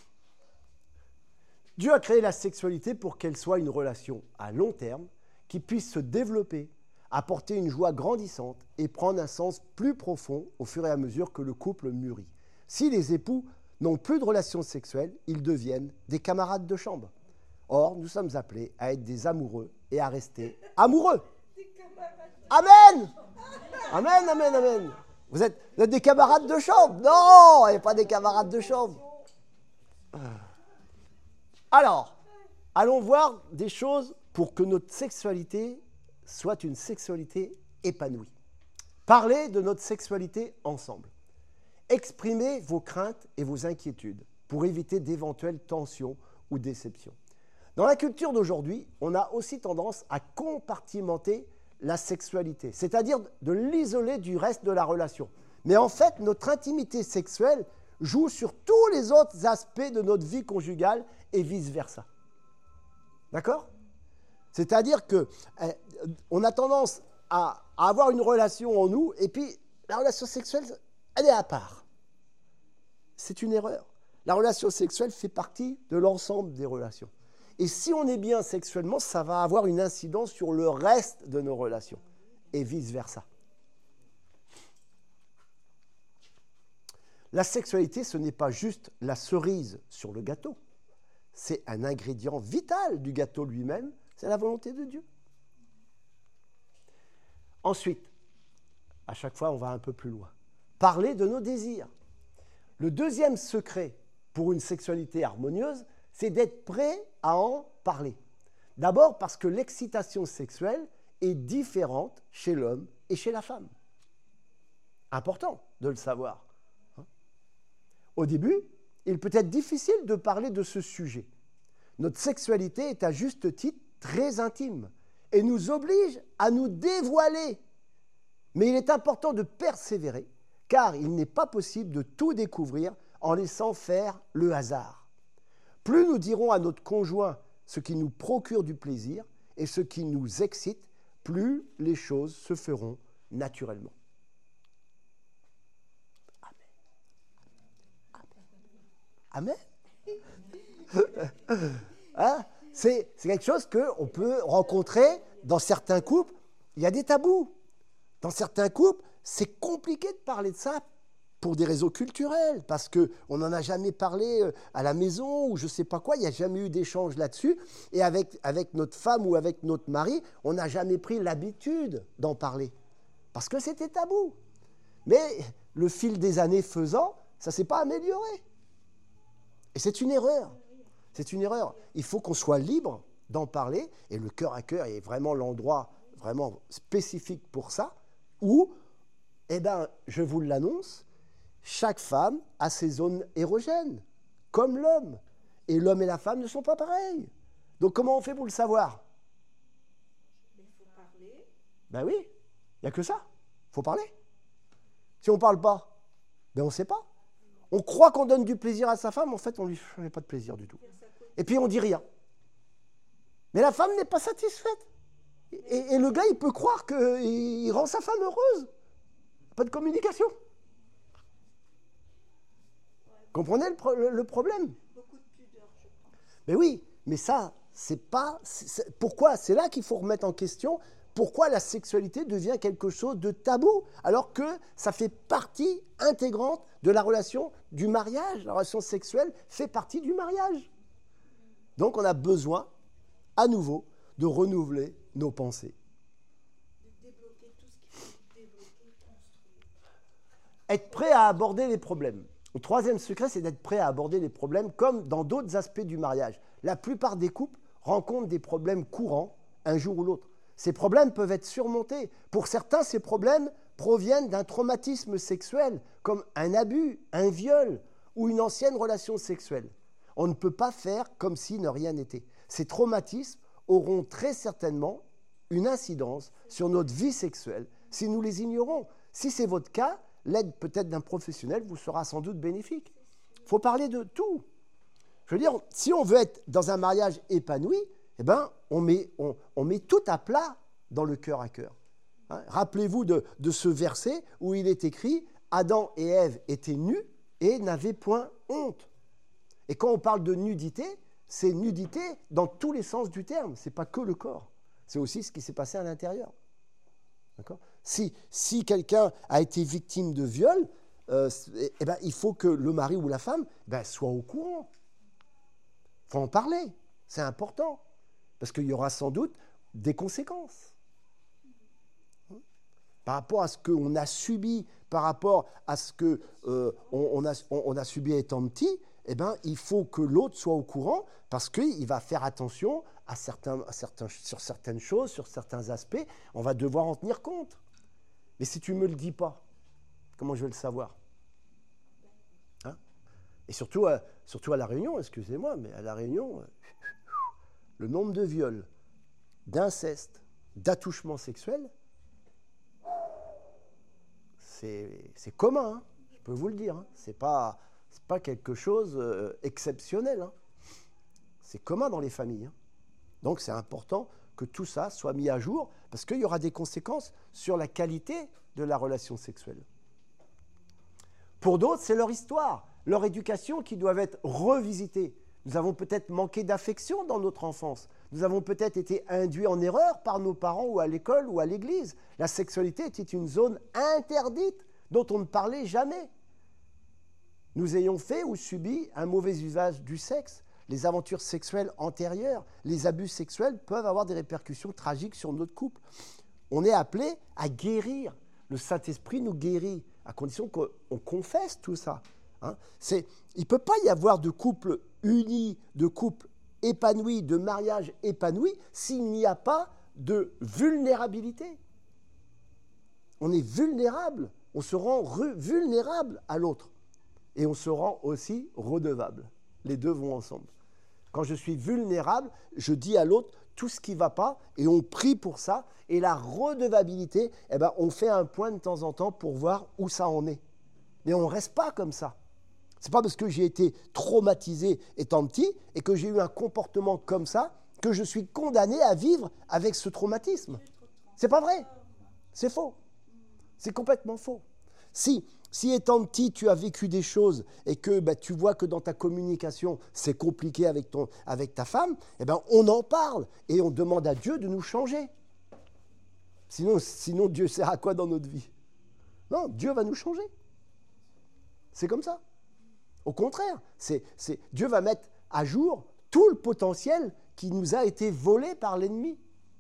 Dieu a créé la sexualité pour qu'elle soit une relation à long terme, qui puisse se développer, apporter une joie grandissante et prendre un sens plus profond au fur et à mesure que le couple mûrit. Si les époux n'ont plus de relations sexuelles, ils deviennent des camarades de chambre. Or, nous sommes appelés à être des amoureux et à rester amoureux. Amen. Amen, amen, amen. Vous êtes, vous êtes des camarades de chambre? Non, et pas des camarades de chambre. Alors, allons voir des choses pour que notre sexualité soit une sexualité épanouie. Parlez de notre sexualité ensemble. Exprimez vos craintes et vos inquiétudes pour éviter d'éventuelles tensions ou déceptions. Dans la culture d'aujourd'hui, on a aussi tendance à compartimenter la sexualité, c'est-à-dire de l'isoler du reste de la relation. Mais en fait, notre intimité sexuelle joue sur tous les autres aspects de notre vie conjugale et vice-versa. D'accord ? C'est-à-dire qu'on eh, a tendance à, à avoir une relation en nous, et puis la relation sexuelle, elle est à part. C'est une erreur. La relation sexuelle fait partie de l'ensemble des relations. Et si on est bien sexuellement, ça va avoir une incidence sur le reste de nos relations, et vice-versa. La sexualité, ce n'est pas juste la cerise sur le gâteau. C'est un ingrédient vital du gâteau lui-même, c'est la volonté de Dieu. Ensuite, à chaque fois, on va un peu plus loin. Parler de nos désirs. Le deuxième secret pour une sexualité harmonieuse, c'est d'être prêt à en parler. D'abord parce que l'excitation sexuelle est différente chez l'homme et chez la femme. Important de le savoir. Au début, il peut être difficile de parler de ce sujet. Notre sexualité est à juste titre très intime et nous oblige à nous dévoiler. Mais il est important de persévérer, car il n'est pas possible de tout découvrir en laissant faire le hasard. Plus nous dirons à notre conjoint ce qui nous procure du plaisir et ce qui nous excite, plus les choses se feront naturellement. Amen. Hein? C'est, c'est quelque chose qu'on peut rencontrer dans certains couples. Il y a des tabous. Dans certains couples, c'est compliqué de parler de ça pour des raisons culturelles, parce qu'on n'en a jamais parlé à la maison ou je ne sais pas quoi, il n'y a jamais eu d'échange là-dessus. Et avec, avec notre femme ou avec notre mari, on n'a jamais pris l'habitude d'en parler, parce que c'était tabou. Mais le fil des années faisant, ça ne s'est pas amélioré. Et c'est une erreur. C'est une erreur. Il faut qu'on soit libre d'en parler, et le cœur à cœur est vraiment l'endroit vraiment spécifique pour ça, où, eh ben, je vous l'annonce, chaque femme a ses zones érogènes, comme l'homme. Et l'homme et la femme ne sont pas pareils. Donc comment on fait pour le savoir? Il faut parler. Ben oui, il n'y a que ça. Il faut parler. Si on ne parle pas, ben on ne sait pas. On croit qu'on donne du plaisir à sa femme, en fait, on ne lui fait pas de plaisir du tout. Et puis, on ne dit rien. Mais la femme n'est pas satisfaite. Et, et le gars, il peut croire qu'il rend sa femme heureuse. Pas de communication. Comprenez le, pro- le problème? Beaucoup de pudeur, je pense. Mais oui, mais ça, c'est pas... c'est- c'est- pourquoi? C'est là qu'il faut remettre en question pourquoi la sexualité devient quelque chose de tabou, alors que ça fait partie intégrante de la relation du mariage. La relation sexuelle fait partie du mariage. Donc on a besoin, à nouveau, de renouveler nos pensées. De débloquer tout ce qu'il faut débloquer, construire. Être prêt à aborder les problèmes. Le troisième secret, c'est d'être prêt à aborder les problèmes comme dans d'autres aspects du mariage. La plupart des couples rencontrent des problèmes courants un jour ou l'autre. Ces problèmes peuvent être surmontés. Pour certains, ces problèmes proviennent d'un traumatisme sexuel, comme un abus, un viol ou une ancienne relation sexuelle. On ne peut pas faire comme si ne rien n'était. Ces traumatismes auront très certainement une incidence sur notre vie sexuelle si nous les ignorons. Si c'est votre cas, l'aide peut-être d'un professionnel vous sera sans doute bénéfique. Il faut parler de tout. Je veux dire, si on veut être dans un mariage épanoui, eh ben, on met, on, on met tout à plat dans le cœur à cœur. Hein, rappelez-vous de, de ce verset où il est écrit « Adam et Ève étaient nus et n'avaient point honte ». Et quand on parle de nudité, c'est nudité dans tous les sens du terme. Ce n'est pas que le corps. C'est aussi ce qui s'est passé à l'intérieur. D'accord ? Si, si quelqu'un a été victime de viol, euh, eh ben, il faut que le mari ou la femme ben, soit au courant. Il faut en parler. C'est important. Parce qu'il y aura sans doute des conséquences. Par rapport à ce qu'on a subi, par rapport à ce qu'on euh, on a, on, on a subi étant petit, eh ben, il faut que l'autre soit au courant parce qu'il va faire attention à certains, à certains, sur certaines choses, sur certains aspects. On va devoir en tenir compte. Mais si tu ne me le dis pas, comment je vais le savoir ? Hein ? Et surtout à, surtout à La Réunion, excusez-moi, mais à La Réunion, le nombre de viols, d'inceste, d'attouchements sexuels, c'est, c'est commun, hein, je peux vous le dire. Hein. Ce n'est pas, c'est pas quelque chose d'exceptionnel. Hein. C'est commun dans les familles. Hein. Donc c'est important que tout ça soit mis à jour parce qu'il y aura des conséquences sur la qualité de la relation sexuelle. Pour d'autres, c'est leur histoire, leur éducation qui doivent être revisitées. Nous avons peut-être manqué d'affection dans notre enfance. Nous avons peut-être été induits en erreur par nos parents ou à l'école ou à l'église. La sexualité était une zone interdite dont on ne parlait jamais. Nous ayons fait ou subi un mauvais usage du sexe. Les aventures sexuelles antérieures, les abus sexuels peuvent avoir des répercussions tragiques sur notre couple. On est appelé à guérir. Le Saint-Esprit nous guérit, à condition qu'on confesse tout ça. Hein. C'est, il ne peut pas y avoir de couple uni, de couple épanoui, de mariage épanoui, s'il n'y a pas de vulnérabilité. On est vulnérable, on se rend re- vulnérable à l'autre. Et on se rend aussi redevable. Les deux vont ensemble. Quand je suis vulnérable, je dis à l'autre tout ce qui ne va pas et on prie pour ça. Et la redevabilité, eh ben, on fait un point de temps en temps pour voir où ça en est. Mais on ne reste pas comme ça. Ce n'est pas parce que j'ai été traumatisé étant petit et que j'ai eu un comportement comme ça que je suis condamné à vivre avec ce traumatisme. Ce n'est pas vrai. C'est faux. C'est complètement faux. Si, si étant petit, tu as vécu des choses et que bah, tu vois que dans ta communication, c'est compliqué avec, ton, avec ta femme, eh ben, on en parle et on demande à Dieu de nous changer. Sinon, sinon, Dieu sert à quoi dans notre vie ? Non, Dieu va nous changer. C'est comme ça. Au contraire, c'est, c'est, Dieu va mettre à jour tout le potentiel qui nous a été volé par l'ennemi.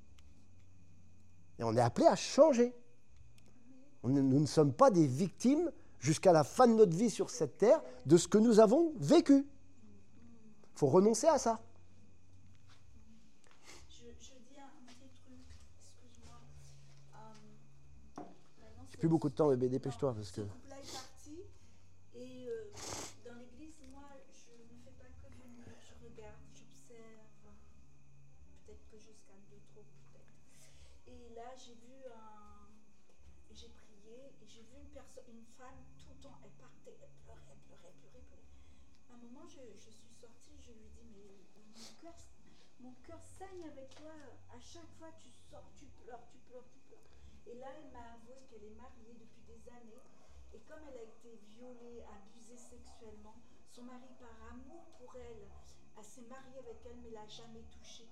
Et on est appelé à changer. Nous ne sommes pas des victimes jusqu'à la fin de notre vie sur cette terre de ce que nous avons vécu. Il faut renoncer à ça. Je, je dis un petit truc, excuse-moi. Euh, J'ai plus beaucoup de temps, bébé, dépêche-toi. Parce que... Ce couple-là est parti et euh, dans l'église, moi, je ne fais pas que venir, je regarde, j'observe. Peut-être que je scanne de trop, peut-être. Et là, j'ai vu un... J'ai prié et j'ai vu une personne, une femme, tout le temps, elle partait, elle pleurait, elle pleurait, elle pleurait, elle pleurait. À un moment, je, je suis sortie, je lui ai dit, mais mon cœur, mon cœur saigne avec toi. À chaque fois, tu sors, tu pleures, tu pleures, tu pleures. Et là, elle m'a avoué qu'elle est mariée depuis des années. Et comme elle a été violée, abusée sexuellement, son mari, par amour pour elle, elle s'est mariée avec elle, mais l'a jamais touchée.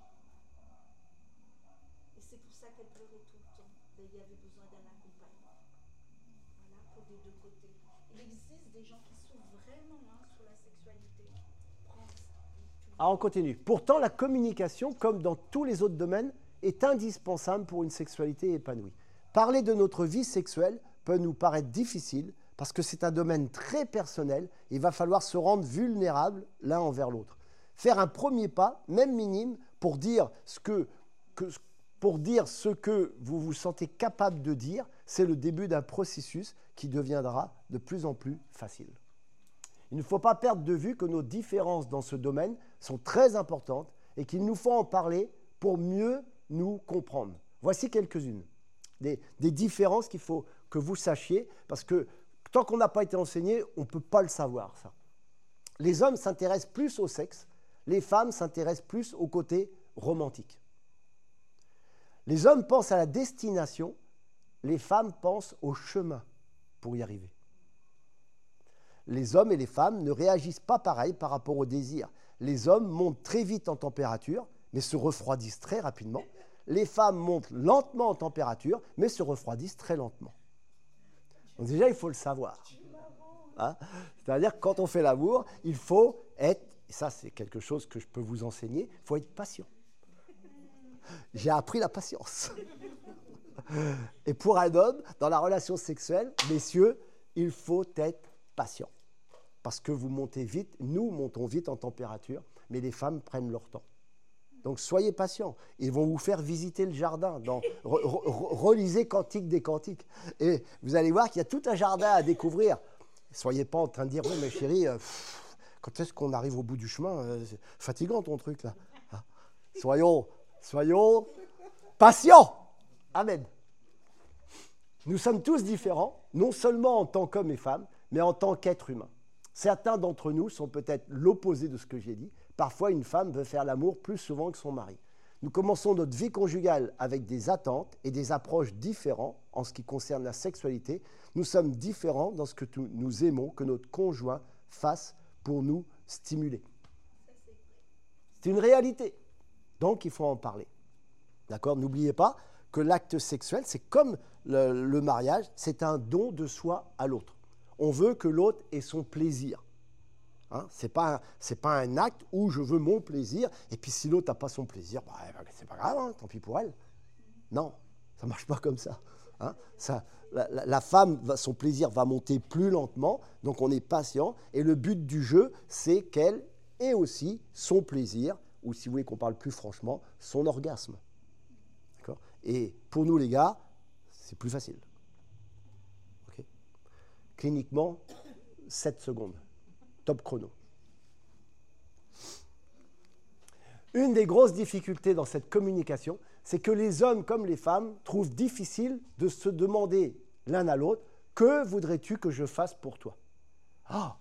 Et c'est pour ça qu'elle pleurait tout le temps. Il y avait besoin d'un accompagnement. Voilà, pour les deux côtés. Il existe des gens qui sont vraiment hein, sur la sexualité. Prends, Ah, on continue. Pourtant, la communication, comme dans tous les autres domaines, est indispensable pour une sexualité épanouie. Parler de notre vie sexuelle peut nous paraître difficile parce que c'est un domaine très personnel. Il va falloir se rendre vulnérable l'un envers l'autre. Faire un premier pas, même minime, pour dire ce que, que, pour dire ce que vous vous sentez capable de dire, c'est le début d'un processus qui deviendra de plus en plus facile. Il ne faut pas perdre de vue que nos différences dans ce domaine sont très importantes et qu'il nous faut en parler pour mieux nous comprendre. Voici quelques-unes des, des différences qu'il faut que vous sachiez, parce que tant qu'on n'a pas été enseigné, on ne peut pas le savoir, ça. Les hommes s'intéressent plus au sexe, les femmes s'intéressent plus au côté romantique. Les hommes pensent à la destination, les femmes pensent au chemin pour y arriver. Les hommes et les femmes ne réagissent pas pareil par rapport au désir. Les hommes montent très vite en température, mais se refroidissent très rapidement. Les femmes montent lentement en température, mais se refroidissent très lentement. Donc déjà, il faut le savoir. Hein? C'est-à-dire que quand on fait l'amour, il faut être, et ça c'est quelque chose que je peux vous enseigner, il faut être patient. J'ai appris la patience. Et pour un homme, dans la relation sexuelle, messieurs, il faut être patient. Parce que vous montez vite, nous montons vite en température, mais les femmes prennent leur temps. Donc soyez patients. Ils vont vous faire visiter le jardin. Dans, re, re, relisez Cantique des Cantiques. Et vous allez voir qu'il y a tout un jardin à découvrir. Soyez pas en train de dire, oui, mais chérie, euh, pff, quand est-ce qu'on arrive au bout du chemin euh, c'est fatigant ton truc là. Hein? Soyons, soyons patients. Amen. Nous sommes tous différents, non seulement en tant qu'hommes et femmes, mais en tant qu'êtres humains. Certains d'entre nous sont peut-être l'opposé de ce que j'ai dit. Parfois, une femme veut faire l'amour plus souvent que son mari. Nous commençons notre vie conjugale avec des attentes et des approches différentes en ce qui concerne la sexualité. Nous sommes différents dans ce que nous aimons que notre conjoint fasse pour nous stimuler. C'est une réalité. Donc, il faut en parler. D'accord ? N'oubliez pas que l'acte sexuel, c'est comme le, le mariage, c'est un don de soi à l'autre. On veut que l'autre ait son plaisir. Hein, ce n'est pas, pas un acte où je veux mon plaisir, et puis si l'autre n'a pas son plaisir, bah, c'est pas grave, hein, tant pis pour elle. Non, ça ne marche pas comme ça. Hein, ça la, la, la femme, son plaisir va monter plus lentement, donc on est patient, et le but du jeu, c'est qu'elle ait aussi son plaisir, ou si vous voulez qu'on parle plus franchement, son orgasme. D'accord ? Et pour nous les gars, c'est plus facile. Okay ? Cliniquement, sept secondes. Top chrono. Une des grosses difficultés dans cette communication, c'est que les hommes comme les femmes trouvent difficile de se demander l'un à l'autre « Que voudrais-tu que je fasse pour toi ?» Ah,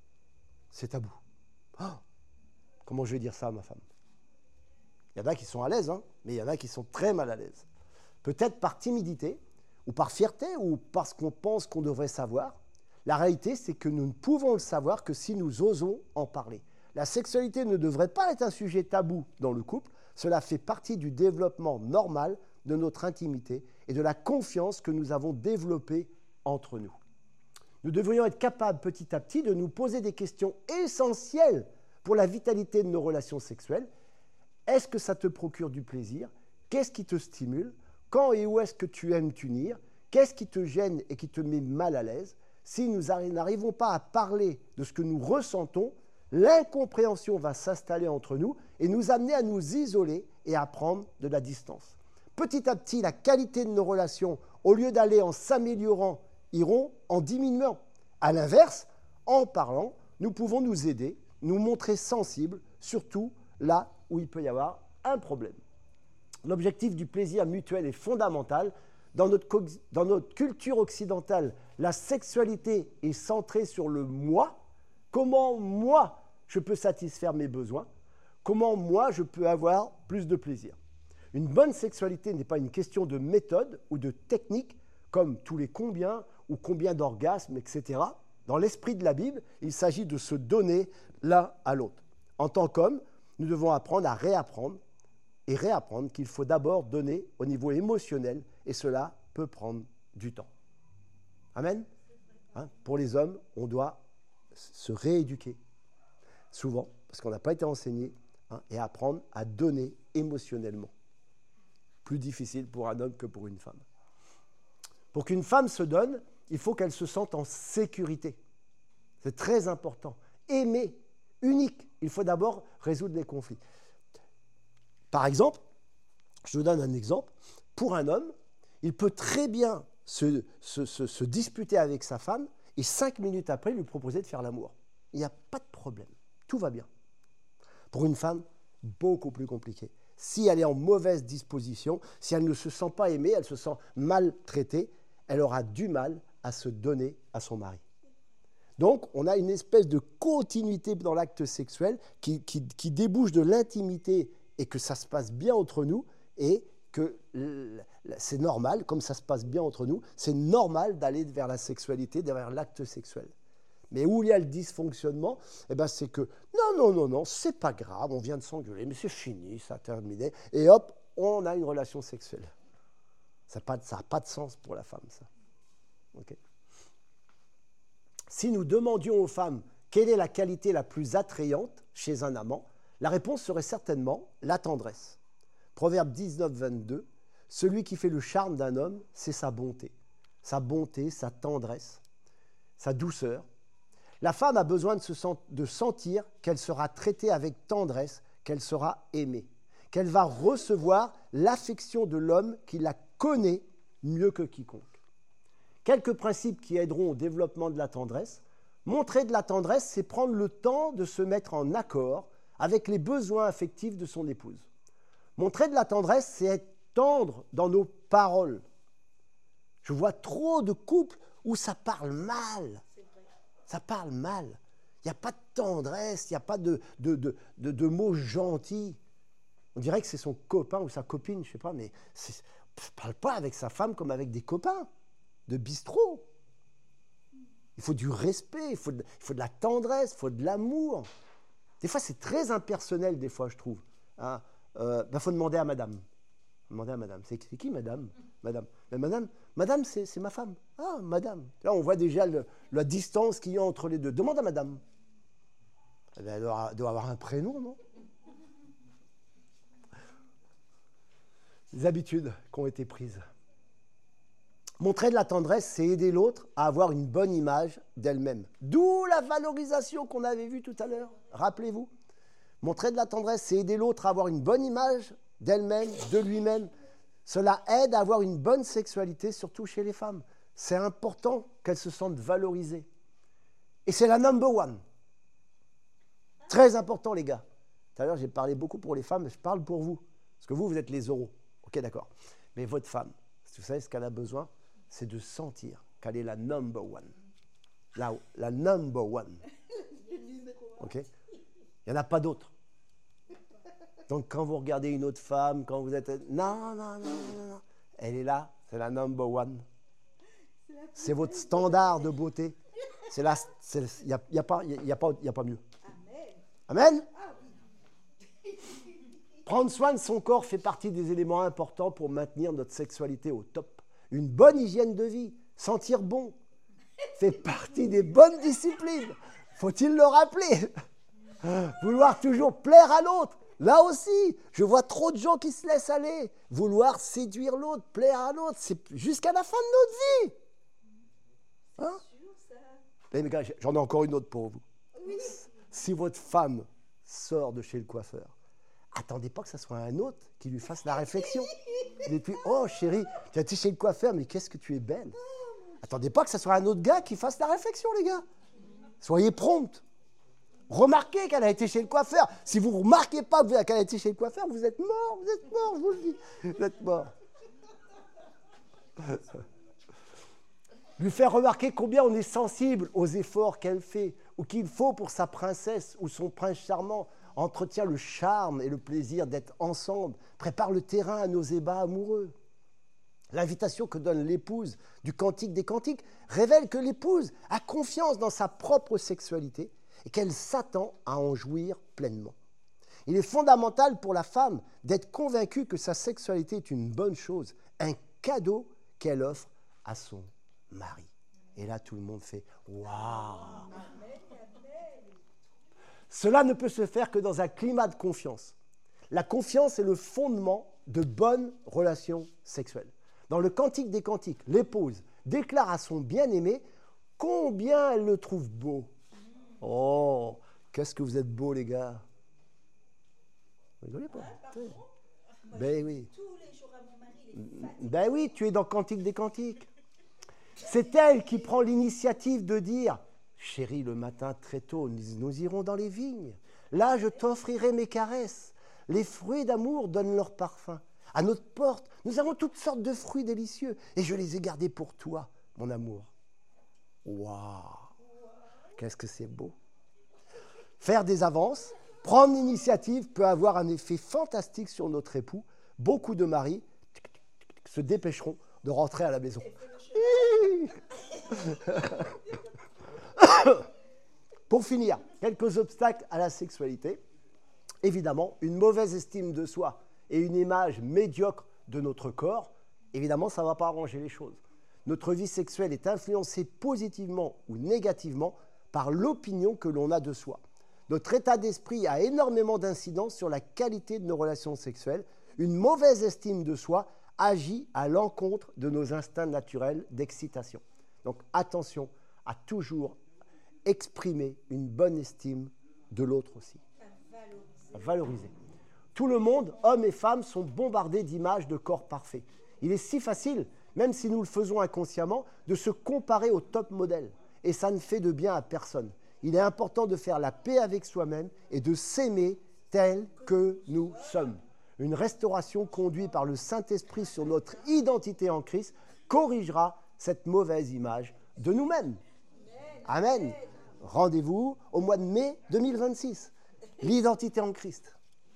c'est tabou. Ah, comment je vais dire ça à ma femme ? Il y en a qui sont à l'aise, hein, mais il y en a qui sont très mal à l'aise. Peut-être par timidité, ou par fierté, ou parce qu'on pense qu'on devrait savoir. La réalité, c'est que nous ne pouvons le savoir que si nous osons en parler. La sexualité ne devrait pas être un sujet tabou dans le couple. Cela fait partie du développement normal de notre intimité et de la confiance que nous avons développée entre nous. Nous devrions être capables petit à petit de nous poser des questions essentielles pour la vitalité de nos relations sexuelles. Est-ce que ça te procure du plaisir ? Qu'est-ce qui te stimule ? Quand et où est-ce que tu aimes t'unir ? Qu'est-ce qui te gêne et qui te met mal à l'aise ? Si nous n'arrivons pas à parler de ce que nous ressentons, l'incompréhension va s'installer entre nous et nous amener à nous isoler et à prendre de la distance. Petit à petit, la qualité de nos relations, au lieu d'aller en s'améliorant, iront en diminuant. À l'inverse, en parlant, nous pouvons nous aider, nous montrer sensibles, surtout là où il peut y avoir un problème. L'objectif du plaisir mutuel est fondamental. Dans notre, dans notre culture occidentale, la sexualité est centrée sur le moi. Comment moi, je peux satisfaire mes besoins ? Comment moi, je peux avoir plus de plaisir ? Une bonne sexualité n'est pas une question de méthode ou de technique, comme tous les combien ou combien d'orgasmes, et cetera. Dans l'esprit de la Bible, il s'agit de se donner l'un à l'autre. En tant qu'homme, nous devons apprendre à réapprendre et réapprendre qu'il faut d'abord donner au niveau émotionnel, et cela peut prendre du temps. Amen. Hein, pour les hommes, on doit se rééduquer, souvent, parce qu'on n'a pas été enseigné, hein, et apprendre à donner émotionnellement. Plus difficile pour un homme que pour une femme. Pour qu'une femme se donne, il faut qu'elle se sente en sécurité. C'est très important. Aimer, unique. Il faut d'abord résoudre les conflits. Par exemple, je vous donne un exemple. Pour un homme, il peut très bien se, se, se, se disputer avec sa femme et cinq minutes après lui proposer de faire l'amour. Il n'y a pas de problème. Tout va bien. Pour une femme, beaucoup plus compliqué. Si elle est en mauvaise disposition, si elle ne se sent pas aimée, elle se sent maltraitée, elle aura du mal à se donner à son mari. Donc, on a une espèce de continuité dans l'acte sexuel qui, qui, qui débouche de l'intimité et que ça se passe bien entre nous et que c'est normal, comme ça se passe bien entre nous, c'est normal d'aller vers la sexualité, vers l'acte sexuel. Mais où il y a le dysfonctionnement, eh ben c'est que non, non, non, non, c'est pas grave, on vient de s'engueuler, mais c'est fini, ça a terminé, et hop, on a une relation sexuelle. Ça n'a pas, ça n'a pas de sens pour la femme, ça. Okay. Si nous demandions aux femmes quelle est la qualité la plus attrayante chez un amant, la réponse serait certainement la tendresse. Proverbe dix-neuf, vingt-deux, celui qui fait le charme d'un homme, c'est sa bonté. Sa bonté, sa tendresse, sa douceur. La femme a besoin de, se sent, de sentir qu'elle sera traitée avec tendresse, qu'elle sera aimée, qu'elle va recevoir l'affection de l'homme qui la connaît mieux que quiconque. Quelques principes qui aideront au développement de la tendresse. Montrer de la tendresse, c'est prendre le temps de se mettre en accord avec les besoins affectifs de son épouse. Montrer de la tendresse, c'est être tendre dans nos paroles. Je vois trop de couples où ça parle mal. Ça parle mal. Il n'y a pas de tendresse, il n'y a pas de, de, de, de, de mots gentils. On dirait que c'est son copain ou sa copine, je ne sais pas, mais on ne parle pas avec sa femme comme avec des copains de bistrot. Il faut du respect, il faut de, il faut de la tendresse, il faut de l'amour. Des fois, c'est très impersonnel, des fois, je trouve. Il hein, euh, ben, faut demander à madame. Demander à madame. C'est, c'est qui, madame Madame. Mais madame, madame c'est, c'est ma femme. Ah, madame. Là, on voit déjà le, la distance qu'il y a entre les deux. Demande à madame. Eh bien, elle doit, doit avoir un prénom, non? Les habitudes qui ont été prises. Montrer de la tendresse, c'est aider l'autre à avoir une bonne image d'elle-même. D'où la valorisation qu'on avait vue tout à l'heure. Rappelez-vous. Montrer de la tendresse, c'est aider l'autre à avoir une bonne image d'elle-même, de lui-même. Cela aide à avoir une bonne sexualité, surtout chez les femmes. C'est important qu'elles se sentent valorisées. Et c'est la number one. Très important, les gars. Tout à l'heure, j'ai parlé beaucoup pour les femmes, mais je parle pour vous. Parce que vous, vous êtes les euros. Ok, d'accord. Mais votre femme, vous savez ce qu'elle a besoin, c'est de sentir qu'elle est la number one. La, la number one. Ok ? Il n'y en a pas d'autre. Donc, quand vous regardez une autre femme, quand vous êtes... Non, non, non, non, non. Elle est là, c'est la number one. C'est votre standard de beauté. C'est là, il n'y a, y a, pas, y a, pas, y a pas mieux. Amen. Amen. Prendre soin de son corps fait partie des éléments importants pour maintenir notre sexualité au top. Une bonne hygiène de vie, sentir bon, fait partie des bonnes disciplines. Faut-il le rappeler ? Vouloir toujours plaire à l'autre. Là aussi, je vois trop de gens qui se laissent aller. Vouloir séduire l'autre, plaire à l'autre, c'est jusqu'à la fin de notre vie. Hein ? Mais les gars, j'en ai encore une autre pour vous. Oui. Si votre femme sort de chez le coiffeur, attendez pas que ce soit un autre qui lui fasse la réflexion. Et puis, oh chérie, tu as été chez le coiffeur, mais qu'est-ce que tu es belle. Attendez pas que ce soit un autre gars qui fasse la réflexion, les gars. Soyez promptes. Remarquez qu'elle a été chez le coiffeur. Si vous ne remarquez pas qu'elle a été chez le coiffeur, vous êtes mort, vous êtes mort, je vous le dis. Vous êtes mort. Lui faire remarquer combien on est sensible aux efforts qu'elle fait ou qu'il faut pour sa princesse ou son prince charmant, entretient le charme et le plaisir d'être ensemble, prépare le terrain à nos ébats amoureux. L'invitation que donne l'épouse du Cantique des Cantiques révèle que l'épouse a confiance dans sa propre sexualité et qu'elle s'attend à en jouir pleinement. Il est fondamental pour la femme d'être convaincue que sa sexualité est une bonne chose, un cadeau qu'elle offre à son mari. Et là, tout le monde fait « Waouh !» Cela ne peut se faire que dans un climat de confiance. La confiance est le fondement de bonnes relations sexuelles. Dans le Cantique des Cantiques, l'épouse déclare à son bien-aimé combien elle le trouve beau. Oh, qu'est-ce que vous êtes beaux, les gars. Vous rigolez pas? Hein, pardon? Moi, Ben je oui. dis tous les jours à mon mari, il est fatigué. Ben oui, tu es dans Cantique des Cantiques. C'est elle qui prend l'initiative de dire « Chérie, le matin très tôt, nous, nous irons dans les vignes. Là, je t'offrirai mes caresses. Les fruits d'amour donnent leur parfum. À notre porte, nous avons toutes sortes de fruits délicieux et je les ai gardés pour toi, mon amour. » Waouh! Qu'est-ce que c'est beau! Faire des avances, prendre l'initiative peut avoir un effet fantastique sur notre époux. Beaucoup de maris se dépêcheront de rentrer à la maison. Pour finir, quelques obstacles à la sexualité. Évidemment, une mauvaise estime de soi et une image médiocre de notre corps, évidemment, ça ne va pas arranger les choses. Notre vie sexuelle est influencée positivement ou négativement par l'opinion que l'on a de soi. Notre état d'esprit a énormément d'incidence sur la qualité de nos relations sexuelles. Une mauvaise estime de soi agit à l'encontre de nos instincts naturels d'excitation. Donc attention à toujours exprimer une bonne estime de l'autre aussi. À valoriser. Tout le monde, hommes et femmes, sont bombardés d'images de corps parfaits. Il est si facile, même si nous le faisons inconsciemment, de se comparer au top modèle. Et ça ne fait de bien à personne. Il est important de faire la paix avec soi-même et de s'aimer tel que nous sommes. Une restauration conduite par le Saint-Esprit sur notre identité en Christ corrigera cette mauvaise image de nous-mêmes. Amen. Rendez-vous au mois de mai deux mille vingt-six. L'identité en Christ.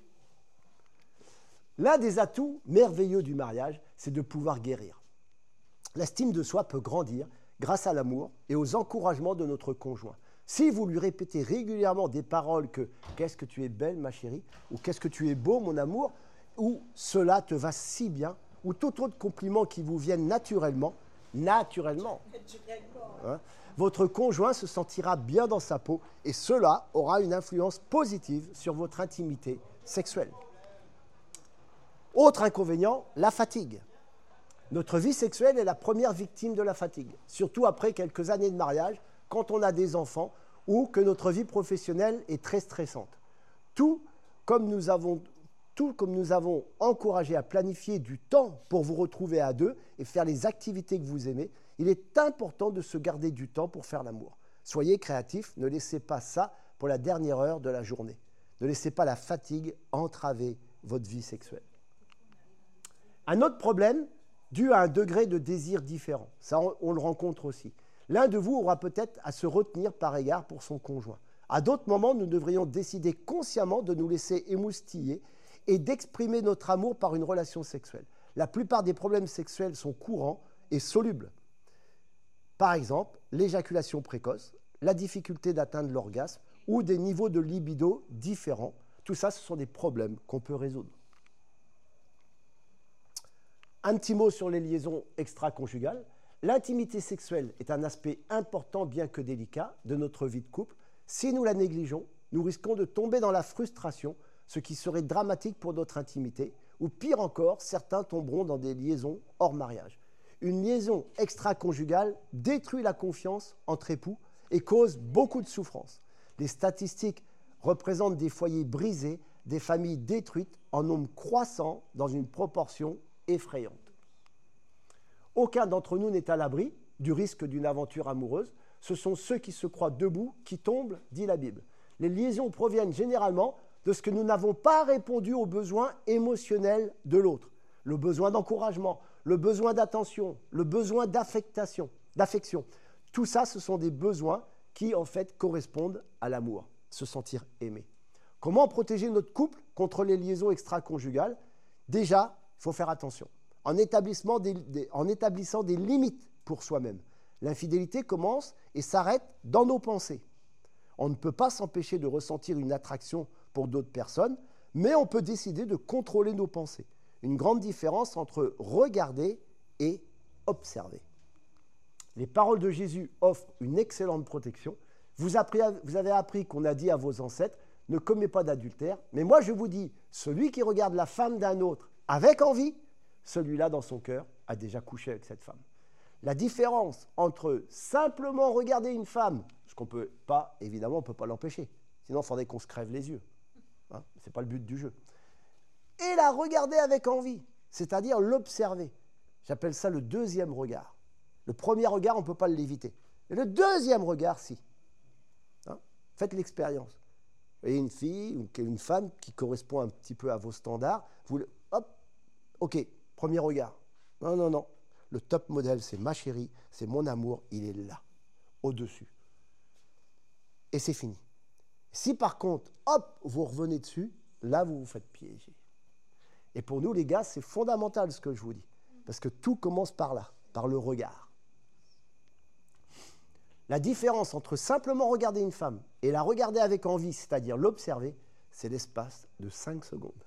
L'un des atouts merveilleux du mariage, c'est de pouvoir guérir. L'estime de soi peut grandir grâce à l'amour et aux encouragements de notre conjoint. Si vous lui répétez régulièrement des paroles que « qu'est-ce que tu es belle, ma chérie » ou « qu'est-ce que tu es beau, mon amour » ou « cela te va si bien » ou tout autre compliment qui vous vienne naturellement, naturellement, hein, votre conjoint se sentira bien dans sa peau et cela aura une influence positive sur votre intimité sexuelle. Autre inconvénient, la fatigue. Notre vie sexuelle est la première victime de la fatigue, surtout après quelques années de mariage, quand on a des enfants ou que notre vie professionnelle est très stressante. Tout comme nous avons, tout comme nous avons encouragé à planifier du temps pour vous retrouver à deux et faire les activités que vous aimez, il est important de se garder du temps pour faire l'amour. Soyez créatifs, ne laissez pas ça pour la dernière heure de la journée. Ne laissez pas la fatigue entraver votre vie sexuelle. Un autre problème, dû à un degré de désir différent, ça on, on le rencontre aussi. L'un de vous aura peut-être à se retenir par égard pour son conjoint. À d'autres moments, nous devrions décider consciemment de nous laisser émoustiller et d'exprimer notre amour par une relation sexuelle. La plupart des problèmes sexuels sont courants et solubles. Par exemple, l'éjaculation précoce, la difficulté d'atteindre l'orgasme ou des niveaux de libido différents. Tout ça, ce sont des problèmes qu'on peut résoudre. Un petit mot sur les liaisons extra-conjugales. L'intimité sexuelle est un aspect important, bien que délicat, de notre vie de couple. Si nous la négligeons, nous risquons de tomber dans la frustration, ce qui serait dramatique pour notre intimité, ou pire encore, certains tomberont dans des liaisons hors mariage. Une liaison extra-conjugale détruit la confiance entre époux et cause beaucoup de souffrance. Les statistiques représentent des foyers brisés, des familles détruites en nombre croissant dans une proportion effrayante. Aucun d'entre nous n'est à l'abri du risque d'une aventure amoureuse. Ce sont ceux qui se croient debout qui tombent, dit la Bible. Les liaisons proviennent généralement de ce que nous n'avons pas répondu aux besoins émotionnels de l'autre. Le besoin d'encouragement, le besoin d'attention, le besoin d'affectation, d'affection. Tout ça, ce sont des besoins qui, en fait, correspondent à l'amour, se sentir aimé. Comment protéger notre couple contre les liaisons extra-conjugales? Déjà, il faut faire attention. En, établissement des, des, en établissant des limites pour soi-même. L'infidélité commence et s'arrête dans nos pensées. On ne peut pas s'empêcher de ressentir une attraction pour d'autres personnes, mais on peut décider de contrôler nos pensées. Une grande différence entre regarder et observer. Les paroles de Jésus offrent une excellente protection. Vous, appris, vous avez appris qu'on a dit à vos ancêtres, ne commets pas d'adultère, mais moi je vous dis, celui qui regarde la femme d'un autre avec envie, celui-là dans son cœur a déjà couché avec cette femme. La différence entre simplement regarder une femme, ce qu'on peut pas, évidemment, on ne peut pas l'empêcher. Sinon, il faudrait qu'on se crève les yeux. Hein, ce n'est pas le but du jeu. Et la regarder avec envie, c'est-à-dire l'observer. J'appelle ça le deuxième regard. Le premier regard, on ne peut pas l'éviter. Et le deuxième regard, si. Hein, faites l'expérience. Vous voyez une fille ou une femme qui correspond un petit peu à vos standards, vous, hop, ok, premier regard. Non, non, non. Le top modèle, c'est ma chérie, c'est mon amour, il est là, au-dessus. Et c'est fini. Si par contre, hop, vous revenez dessus, là, vous vous faites piéger. Et pour nous, les gars, c'est fondamental ce que je vous dis. Parce que tout commence par là, par le regard. La différence entre simplement regarder une femme et la regarder avec envie, c'est-à-dire l'observer, c'est l'espace de cinq secondes.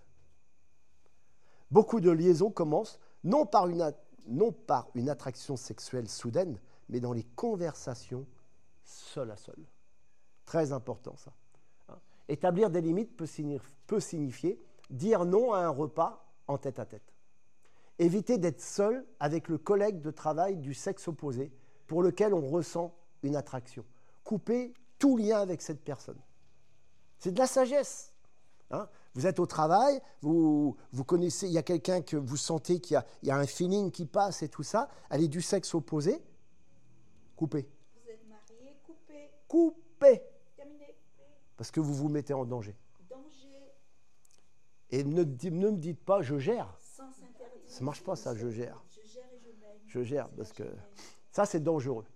Beaucoup de liaisons commencent non par une, non par une attraction sexuelle soudaine, mais dans les conversations seul à seul. Très important ça. Hein. Établir des limites peut signifier, peut signifier dire non à un repas en tête à tête. Éviter d'être seul avec le collègue de travail du sexe opposé pour lequel on ressent une attraction. Couper tout lien avec cette personne. C'est de la sagesse. Hein. Vous êtes au travail, vous, vous connaissez, il y a quelqu'un que vous sentez qu'il y a, il y a un feeling qui passe et tout ça, elle est du sexe opposé, coupez. Vous êtes mariés, coupez. Coupez. Terminé. Parce que vous vous mettez en danger. Danger. Et ne, ne me dites pas je gère. Sans s'interdire. Ça ne marche pas ça, je gère. Je gère et je mène. Je gère C'est parce pas que je mène. ça c'est dangereux.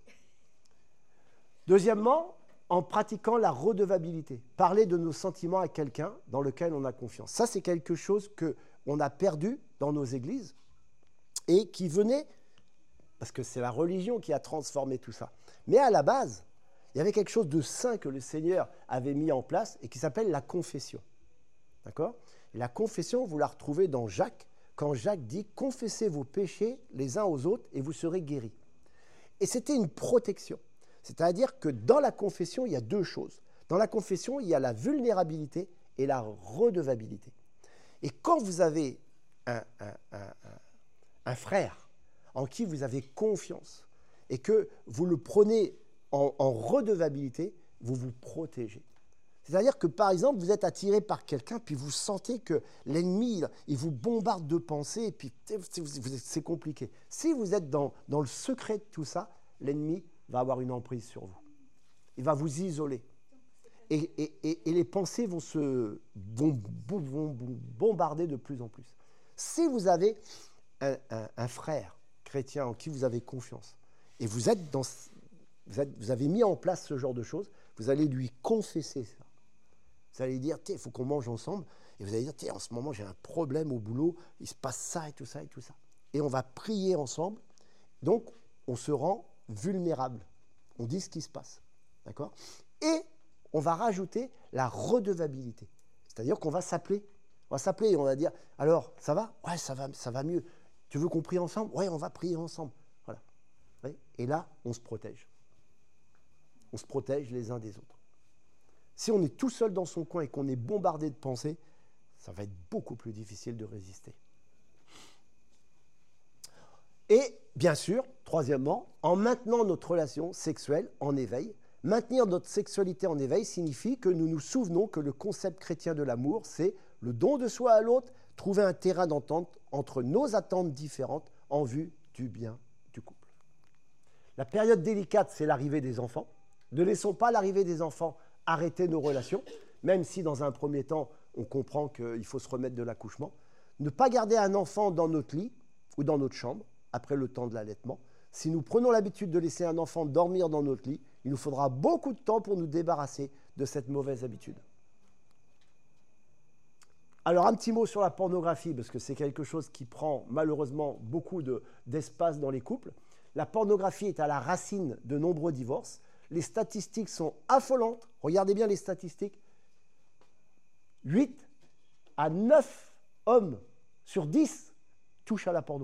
Deuxièmement, en pratiquant la redevabilité. Parler de nos sentiments à quelqu'un dans lequel on a confiance. Ça, c'est quelque chose qu'on a perdu dans nos églises et qui venait, parce que c'est la religion qui a transformé tout ça. Mais à la base, il y avait quelque chose de saint que le Seigneur avait mis en place et qui s'appelle la confession. D'accord ? Et la confession, vous la retrouvez dans Jacques, quand Jacques dit « Confessez vos péchés les uns aux autres et vous serez guéris ». Et c'était une protection. C'est-à-dire que dans la confession, il y a deux choses. Dans la confession, il y a la vulnérabilité et la redevabilité. Et quand vous avez un, un, un, un frère en qui vous avez confiance et que vous le prenez en, en redevabilité, vous vous protégez. C'est-à-dire que, par exemple, vous êtes attiré par quelqu'un, puis vous sentez que l'ennemi, il vous bombarde de pensées, et puis c'est compliqué. Si vous êtes dans, dans le secret de tout ça, l'ennemi va avoir une emprise sur vous. Il va vous isoler. Et, et, et, et les pensées vont se vont, vont, vont bombarder de plus en plus. Si vous avez un, un, un frère chrétien en qui vous avez confiance, et vous, êtes dans, vous, êtes, vous avez mis en place ce genre de choses, vous allez lui confesser ça. Vous allez dire, il faut qu'on mange ensemble. Et vous allez dire, en ce moment, j'ai un problème au boulot, il se passe ça et tout ça et tout ça. Et on va prier ensemble. Donc, on se rend vulnérable. On dit ce qui se passe. D'accord ? Et on va rajouter la redevabilité. C'est-à-dire qu'on va s'appeler. On va s'appeler et on va dire, alors, ça va ? Ouais, ça va, ça va mieux. Tu veux qu'on prie ensemble ? Ouais, on va prier ensemble. Voilà. Et là, on se protège. On se protège les uns des autres. Si on est tout seul dans son coin et qu'on est bombardé de pensées, ça va être beaucoup plus difficile de résister. Et bien sûr, troisièmement, en maintenant notre relation sexuelle en éveil. Maintenir notre sexualité en éveil signifie que nous nous souvenons que le concept chrétien de l'amour, c'est le don de soi à l'autre, trouver un terrain d'entente entre nos attentes différentes en vue du bien du couple. La période délicate, c'est l'arrivée des enfants. Ne laissons pas l'arrivée des enfants arrêter nos relations, même si dans un premier temps, on comprend qu'il faut se remettre de l'accouchement. Ne pas garder un enfant dans notre lit ou dans notre chambre après le temps de l'allaitement. Si nous prenons l'habitude de laisser un enfant dormir dans notre lit, il nous faudra beaucoup de temps pour nous débarrasser de cette mauvaise habitude. Alors, un petit mot sur la pornographie, parce que c'est quelque chose qui prend malheureusement beaucoup de, d'espace dans les couples. La pornographie est à la racine de nombreux divorces. Les statistiques sont affolantes. Regardez bien les statistiques. huit à neuf hommes sur dix touchent à la porno.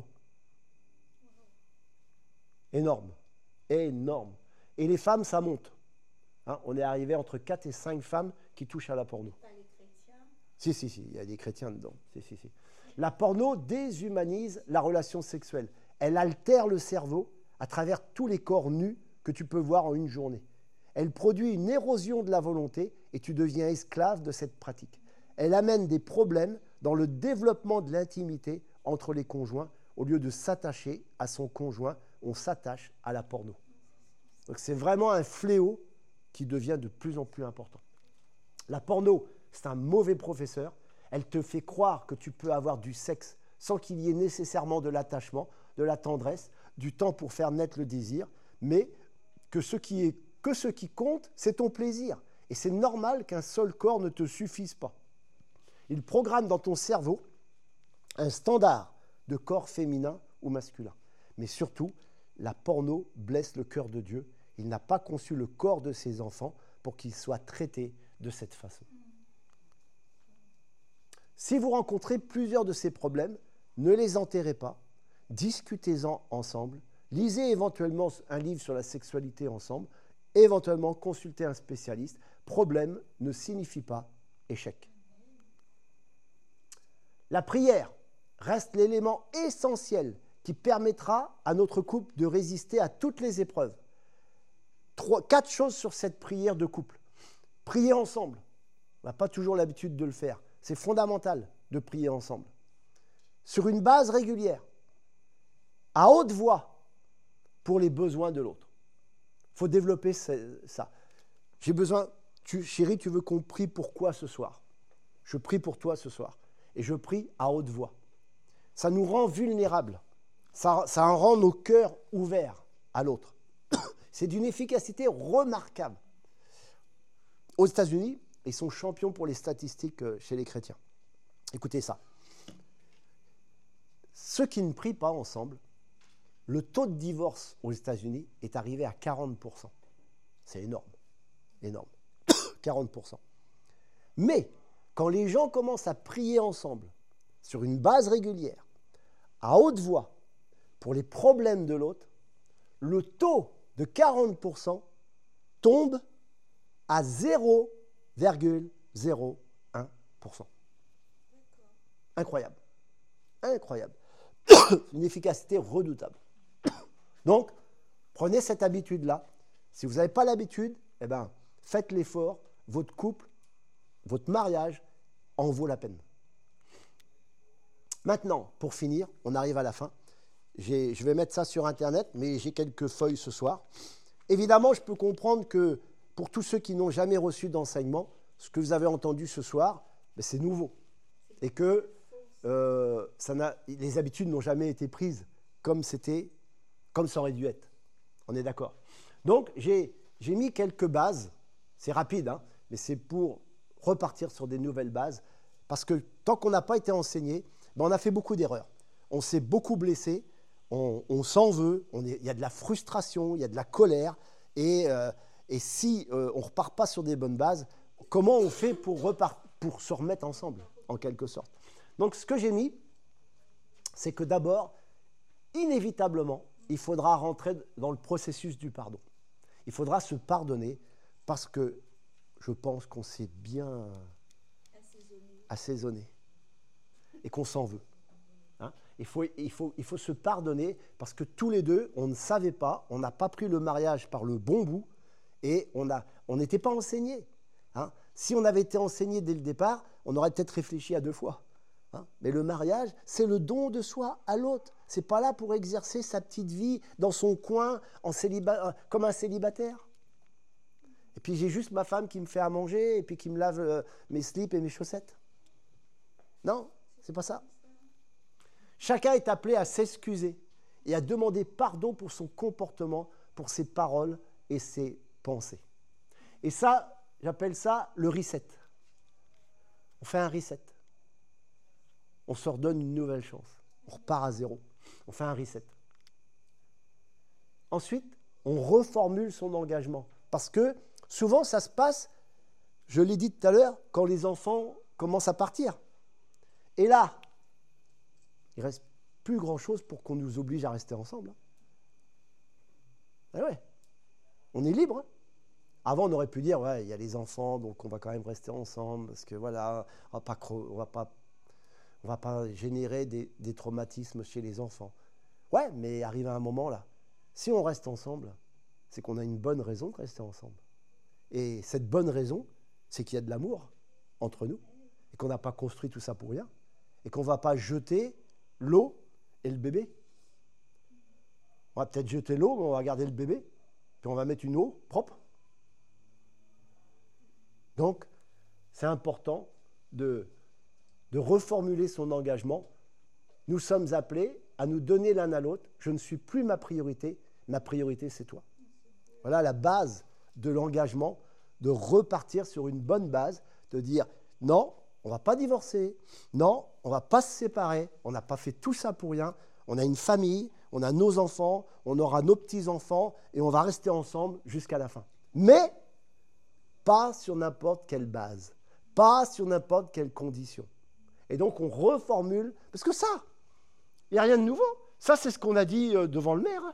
Énorme. Énorme. Et les femmes, ça monte. Hein, on est arrivé entre quatre et cinq femmes qui touchent à la porno. Pas les chrétiens. Si, si, si, il y a des chrétiens dedans. Si, si, si. La porno déshumanise la relation sexuelle. Elle altère le cerveau à travers tous les corps nus que tu peux voir en une journée. Elle produit une érosion de la volonté et tu deviens esclave de cette pratique. Elle amène des problèmes dans le développement de l'intimité entre les conjoints. Au lieu de s'attacher à son conjoint, on s'attache à la porno. Donc c'est vraiment un fléau qui devient de plus en plus important. La porno, c'est un mauvais professeur. Elle te fait croire que tu peux avoir du sexe sans qu'il y ait nécessairement de l'attachement, de la tendresse, du temps pour faire naître le désir, mais que ce qui, est, que ce qui compte, c'est ton plaisir. Et c'est normal qu'un seul corps ne te suffise pas. Il programme dans ton cerveau un standard de corps féminin ou masculin. Mais surtout, la porno blesse le cœur de Dieu. Il n'a pas conçu le corps de ses enfants pour qu'il soit traité de cette façon. Si vous rencontrez plusieurs de ces problèmes, ne les enterrez pas, discutez-en ensemble, lisez éventuellement un livre sur la sexualité ensemble, éventuellement consultez un spécialiste. Problème ne signifie pas échec. La prière reste l'élément essentiel qui permettra à notre couple de résister à toutes les épreuves. Trois, quatre choses sur cette prière de couple. Prier ensemble. On n'a pas toujours l'habitude de le faire. C'est fondamental de prier ensemble. Sur une base régulière, à haute voix, pour les besoins de l'autre. Il faut développer ça. J'ai besoin, tu, chérie, tu veux qu'on prie pour quoi ce soir? Je prie pour toi ce soir. Et je prie à haute voix. Ça nous rend vulnérables. Ça, ça en rend nos cœurs ouverts à l'autre. C'est d'une efficacité remarquable. Aux États-Unis, ils sont champions pour les statistiques chez les chrétiens. Écoutez ça. Ceux qui ne prient pas ensemble, le taux de divorce aux États-Unis est arrivé à quarante pour cent. C'est énorme. Énorme. quarante pour cent. Mais quand les gens commencent à prier ensemble, sur une base régulière, à haute voix, pour les problèmes de l'autre, le taux de quarante pour cent tombe à zéro virgule zéro un pour cent. Incroyable. Incroyable. Une efficacité redoutable. Donc, prenez cette habitude-là. Si vous n'avez pas l'habitude, eh ben, faites l'effort. Votre couple, votre mariage en vaut la peine. Maintenant, pour finir, on arrive à la fin. J'ai, je vais mettre ça sur Internet, mais j'ai quelques feuilles ce soir. Évidemment, je peux comprendre que pour tous ceux qui n'ont jamais reçu d'enseignement, ce que vous avez entendu ce soir, ben, c'est nouveau. Et que euh, ça n'a, les habitudes n'ont jamais été prises comme c'était, comme ça aurait dû être. On est d'accord. Donc, j'ai, j'ai mis quelques bases. C'est rapide, hein, mais c'est pour repartir sur des nouvelles bases. Parce que tant qu'on n'a pas été enseigné, ben, on a fait beaucoup d'erreurs. On s'est beaucoup blessé, on, on s'en veut, on est, il y a de la frustration, il y a de la colère. Et, euh, et si euh, on ne repart pas sur des bonnes bases, comment on fait pour, repart, pour se remettre ensemble, en quelque sorte? Donc, ce que j'ai mis, c'est que d'abord, inévitablement, il faudra rentrer dans le processus du pardon. Il faudra se pardonner parce que je pense qu'on s'est bien assaisonné, assaisonné et qu'on s'en veut. Hein? Il faut, il faut, il faut se pardonner parce que tous les deux, on ne savait pas, on n'a pas pris le mariage par le bon bout et on a, on n'était pas enseignés. Hein? Si on avait été enseigné dès le départ, on aurait peut-être réfléchi à deux fois. Hein? Mais le mariage, c'est le don de soi à l'autre. Ce n'est pas là pour exercer sa petite vie dans son coin en céliba- comme un célibataire. Et puis j'ai juste ma femme qui me fait à manger et puis qui me lave euh, mes slips et mes chaussettes. Non, c'est pas ça. Chacun est appelé à s'excuser et à demander pardon pour son comportement, pour ses paroles et ses pensées. Et ça, j'appelle ça le reset. On fait un reset. On se redonne une nouvelle chance. On repart à zéro. On fait un reset. Ensuite, on reformule son engagement. Parce que souvent, ça se passe, je l'ai dit tout à l'heure, quand les enfants commencent à partir. Et là, il ne reste plus grand-chose pour qu'on nous oblige à rester ensemble. Eh ouais, on est libre. Avant, on aurait pu dire, ouais, il y a les enfants, donc on va quand même rester ensemble, parce que voilà, on ne va pas, on va pas générer des, des traumatismes chez les enfants. Ouais, mais arrivé à un moment, là, Si on reste ensemble, c'est qu'on a une bonne raison de rester ensemble. Et cette bonne raison, c'est qu'il y a de l'amour entre nous et qu'on n'a pas construit tout ça pour rien et qu'on ne va pas jeter l'eau et le bébé. On va peut-être jeter l'eau, mais on va garder le bébé, puis on va mettre une eau propre. Donc, c'est important de, de reformuler son engagement. Nous sommes appelés à nous donner l'un à l'autre. Je ne suis plus ma priorité, ma priorité c'est toi. Voilà la base de l'engagement, de repartir sur une bonne base, de dire non, on ne va pas divorcer, non, on ne va pas se séparer, on n'a pas fait tout ça pour rien, on a une famille, on a nos enfants, on aura nos petits-enfants et on va rester ensemble jusqu'à la fin. Mais pas sur n'importe quelle base, pas sur n'importe quelle condition. Et donc on reformule, parce que ça, il n'y a rien de nouveau. Ça, c'est ce qu'on a dit devant le maire.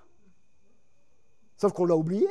Sauf qu'on l'a oublié.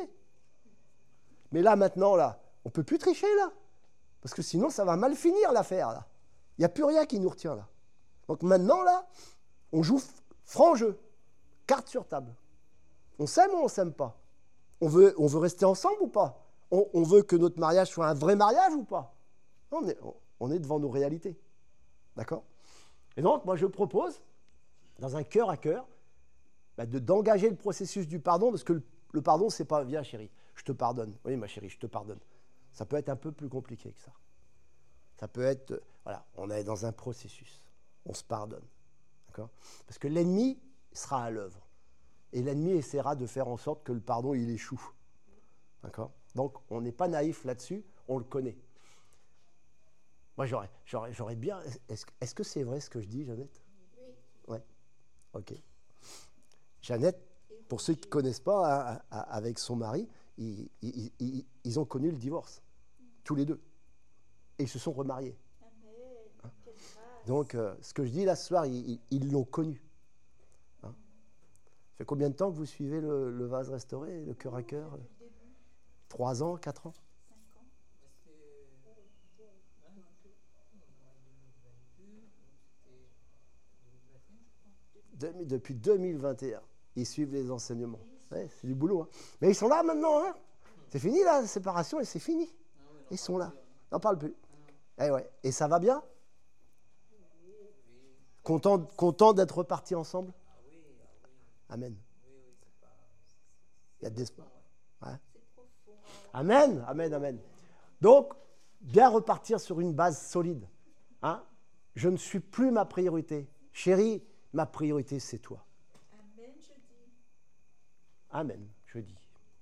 Mais là, maintenant, là, on ne peut plus tricher, là. Parce que sinon, ça va mal finir, l'affaire, là. Il n'y a plus rien qui nous retient, là. Donc maintenant, là, on joue franc jeu. Carte sur table. On s'aime ou on ne s'aime pas? on veut, on veut rester ensemble ou pas? on, on veut que notre mariage soit un vrai mariage ou pas? on est, on est devant nos réalités. D'accord? Et donc, moi, je propose, dans un cœur à cœur, bah, de, d'engager le processus du pardon, parce que le, le pardon, c'est pas « viens, chérie, je te pardonne ». Oui, ma chérie, je te pardonne. Ça peut être un peu plus compliqué que ça. Ça peut être, euh, voilà, on est dans un processus. On se pardonne. D'accord? Parce que l'ennemi sera à l'œuvre. Et l'ennemi essaiera de faire en sorte que le pardon, il échoue. D'accord? Donc, on n'est pas naïf là-dessus, on le connaît. Moi, j'aurais, j'aurais, j'aurais bien... Est-ce, est-ce que c'est vrai ce que je dis, Jeannette? Oui. Ouais. Ok. Jeannette, pour ceux qui ne connaissent pas, hein, avec son mari, ils, ils, ils, ils ont connu le divorce. Tous les deux. Et ils se sont remariés. Hein? Donc, euh, ce que je dis là ce soir, ils, ils l'ont connu. Hein? Ça fait combien de temps que vous suivez le, le vase restauré, le cœur à cœur? Trois ans, quatre ans? Depuis deux mille vingt et un, ils suivent les enseignements. Ouais, c'est du boulot. Hein. Mais ils sont là maintenant. Hein. C'est fini la séparation et c'est fini. Ils sont là. N'en parle plus. Et, ouais. Et ça va bien? Content, content d'être repartis ensemble? Amen. Il y a de l'espoir. Ouais. Amen, amen, amen. Donc, bien repartir sur une base solide. Hein? Je ne suis plus ma priorité. Chérie, ma priorité, c'est toi. Amen, je dis. Amen, je dis.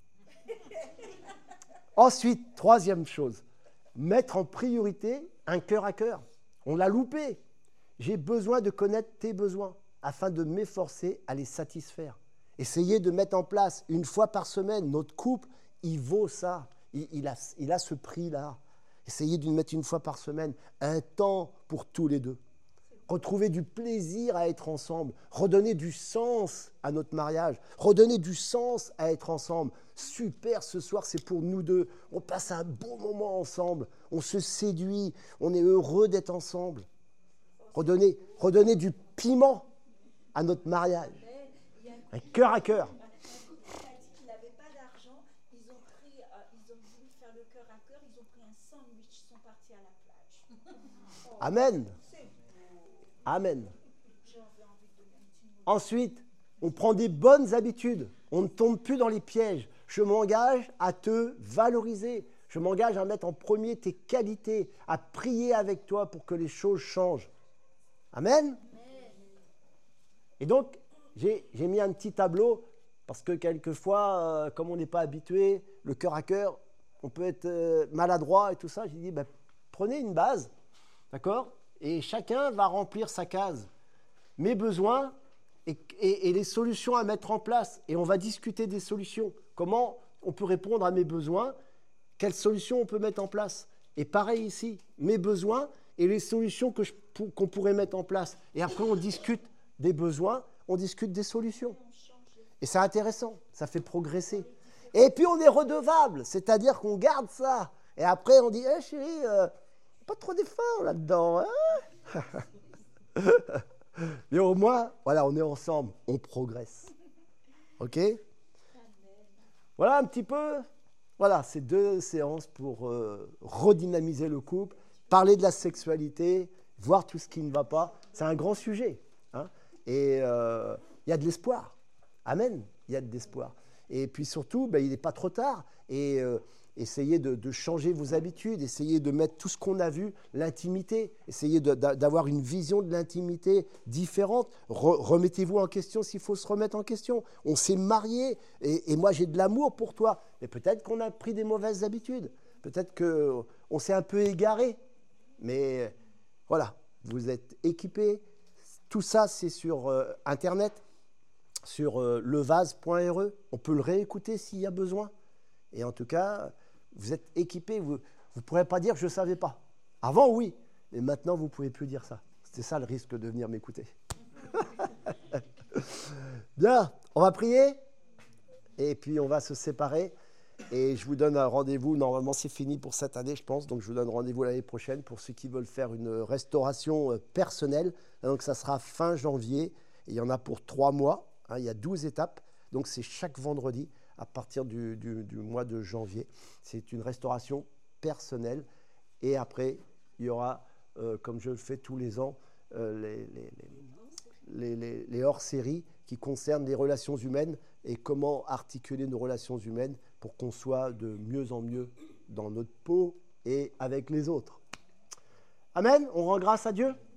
Ensuite, troisième chose, mettre en priorité un cœur à cœur. On l'a loupé. J'ai besoin de connaître tes besoins afin de m'efforcer à les satisfaire. Essayez de mettre en place une fois par semaine. Notre couple, il vaut ça. Il, il, a, il a ce prix-là. Essayez de mettre une fois par semaine un temps pour tous les deux. Retrouver du plaisir à être ensemble, redonner du sens à notre mariage, redonner du sens à être ensemble. Super, ce soir, c'est pour nous deux. On passe un bon moment ensemble, on se séduit, on est heureux d'être ensemble. Redonner, redonner du piment à notre mariage, un cœur à cœur. Il a dit qu'il n'avait pas d'argent, ils ont pris, euh, ils ont voulu faire le cœur à cœur, ils ont pris un sandwich, ils sont partis à la plage. Oh. Amen. Amen. Ensuite, on prend des bonnes habitudes. On ne tombe plus dans les pièges. Je m'engage à te valoriser. Je m'engage à mettre en premier tes qualités, à prier avec toi pour que les choses changent. Amen. Et donc, j'ai, j'ai mis un petit tableau parce que quelquefois, euh, comme on n'est pas habitué, le cœur à cœur, on peut être euh, maladroit et tout ça. J'ai dit, ben, prenez une base, d'accord ? Et chacun va remplir sa case, mes besoins et, et, et les solutions à mettre en place. Et on va discuter des solutions. Comment on peut répondre à mes besoins? Quelles solutions on peut mettre en place? Et pareil ici, mes besoins et les solutions que je, qu'on pourrait mettre en place. Et après, on discute des besoins, on discute des solutions. Et c'est intéressant, ça fait progresser. Et puis, on est redevable, c'est-à-dire qu'on garde ça. Et après, on dit, hey, chérie, euh, pas trop d'efforts là-dedans. Hein? Mais au moins, voilà, on est ensemble, on progresse. OK? Voilà un petit peu, voilà, ces deux séances pour euh, redynamiser le couple, parler de la sexualité, voir tout ce qui ne va pas. C'est un grand sujet. Hein, et il euh, y a de l'espoir. Amen, il y a de l'espoir. Et puis surtout, ben, il n'est pas trop tard. Et euh, essayez de, de changer vos habitudes, essayez de mettre tout ce qu'on a vu, l'intimité, essayez de, d'avoir une vision de l'intimité différente. Re, remettez-vous en question s'il faut se remettre en question. On s'est mariés et, et moi j'ai de l'amour pour toi. Mais peut-être qu'on a pris des mauvaises habitudes. Peut-être qu'on s'est un peu égaré. Mais voilà, vous êtes équipés. Tout ça, c'est sur euh, Internet, sur euh, levase point r e. On peut le réécouter s'il y a besoin. Et en tout cas, vous êtes équipés. Vous ne pourrez pas dire « je ne savais pas ». Avant, oui. Mais maintenant, vous ne pouvez plus dire ça. C'est ça le risque de venir m'écouter. Bien, on va prier. Et puis, on va se séparer. Et je vous donne un rendez-vous. Normalement, c'est fini pour cette année, je pense. Donc, je vous donne rendez-vous l'année prochaine pour ceux qui veulent faire une restauration personnelle. Donc, ça sera fin janvier. Et il y en a pour trois mois. Hein, il y a douze étapes. Donc, c'est chaque vendredi à partir du, du, du mois de janvier. C'est une restauration personnelle. Et après, il y aura, euh, comme je le fais tous les ans, euh, les, les, les, les, les hors-séries qui concernent les relations humaines et comment articuler nos relations humaines pour qu'on soit de mieux en mieux dans notre peau et avec les autres. Amen. On rend grâce à Dieu.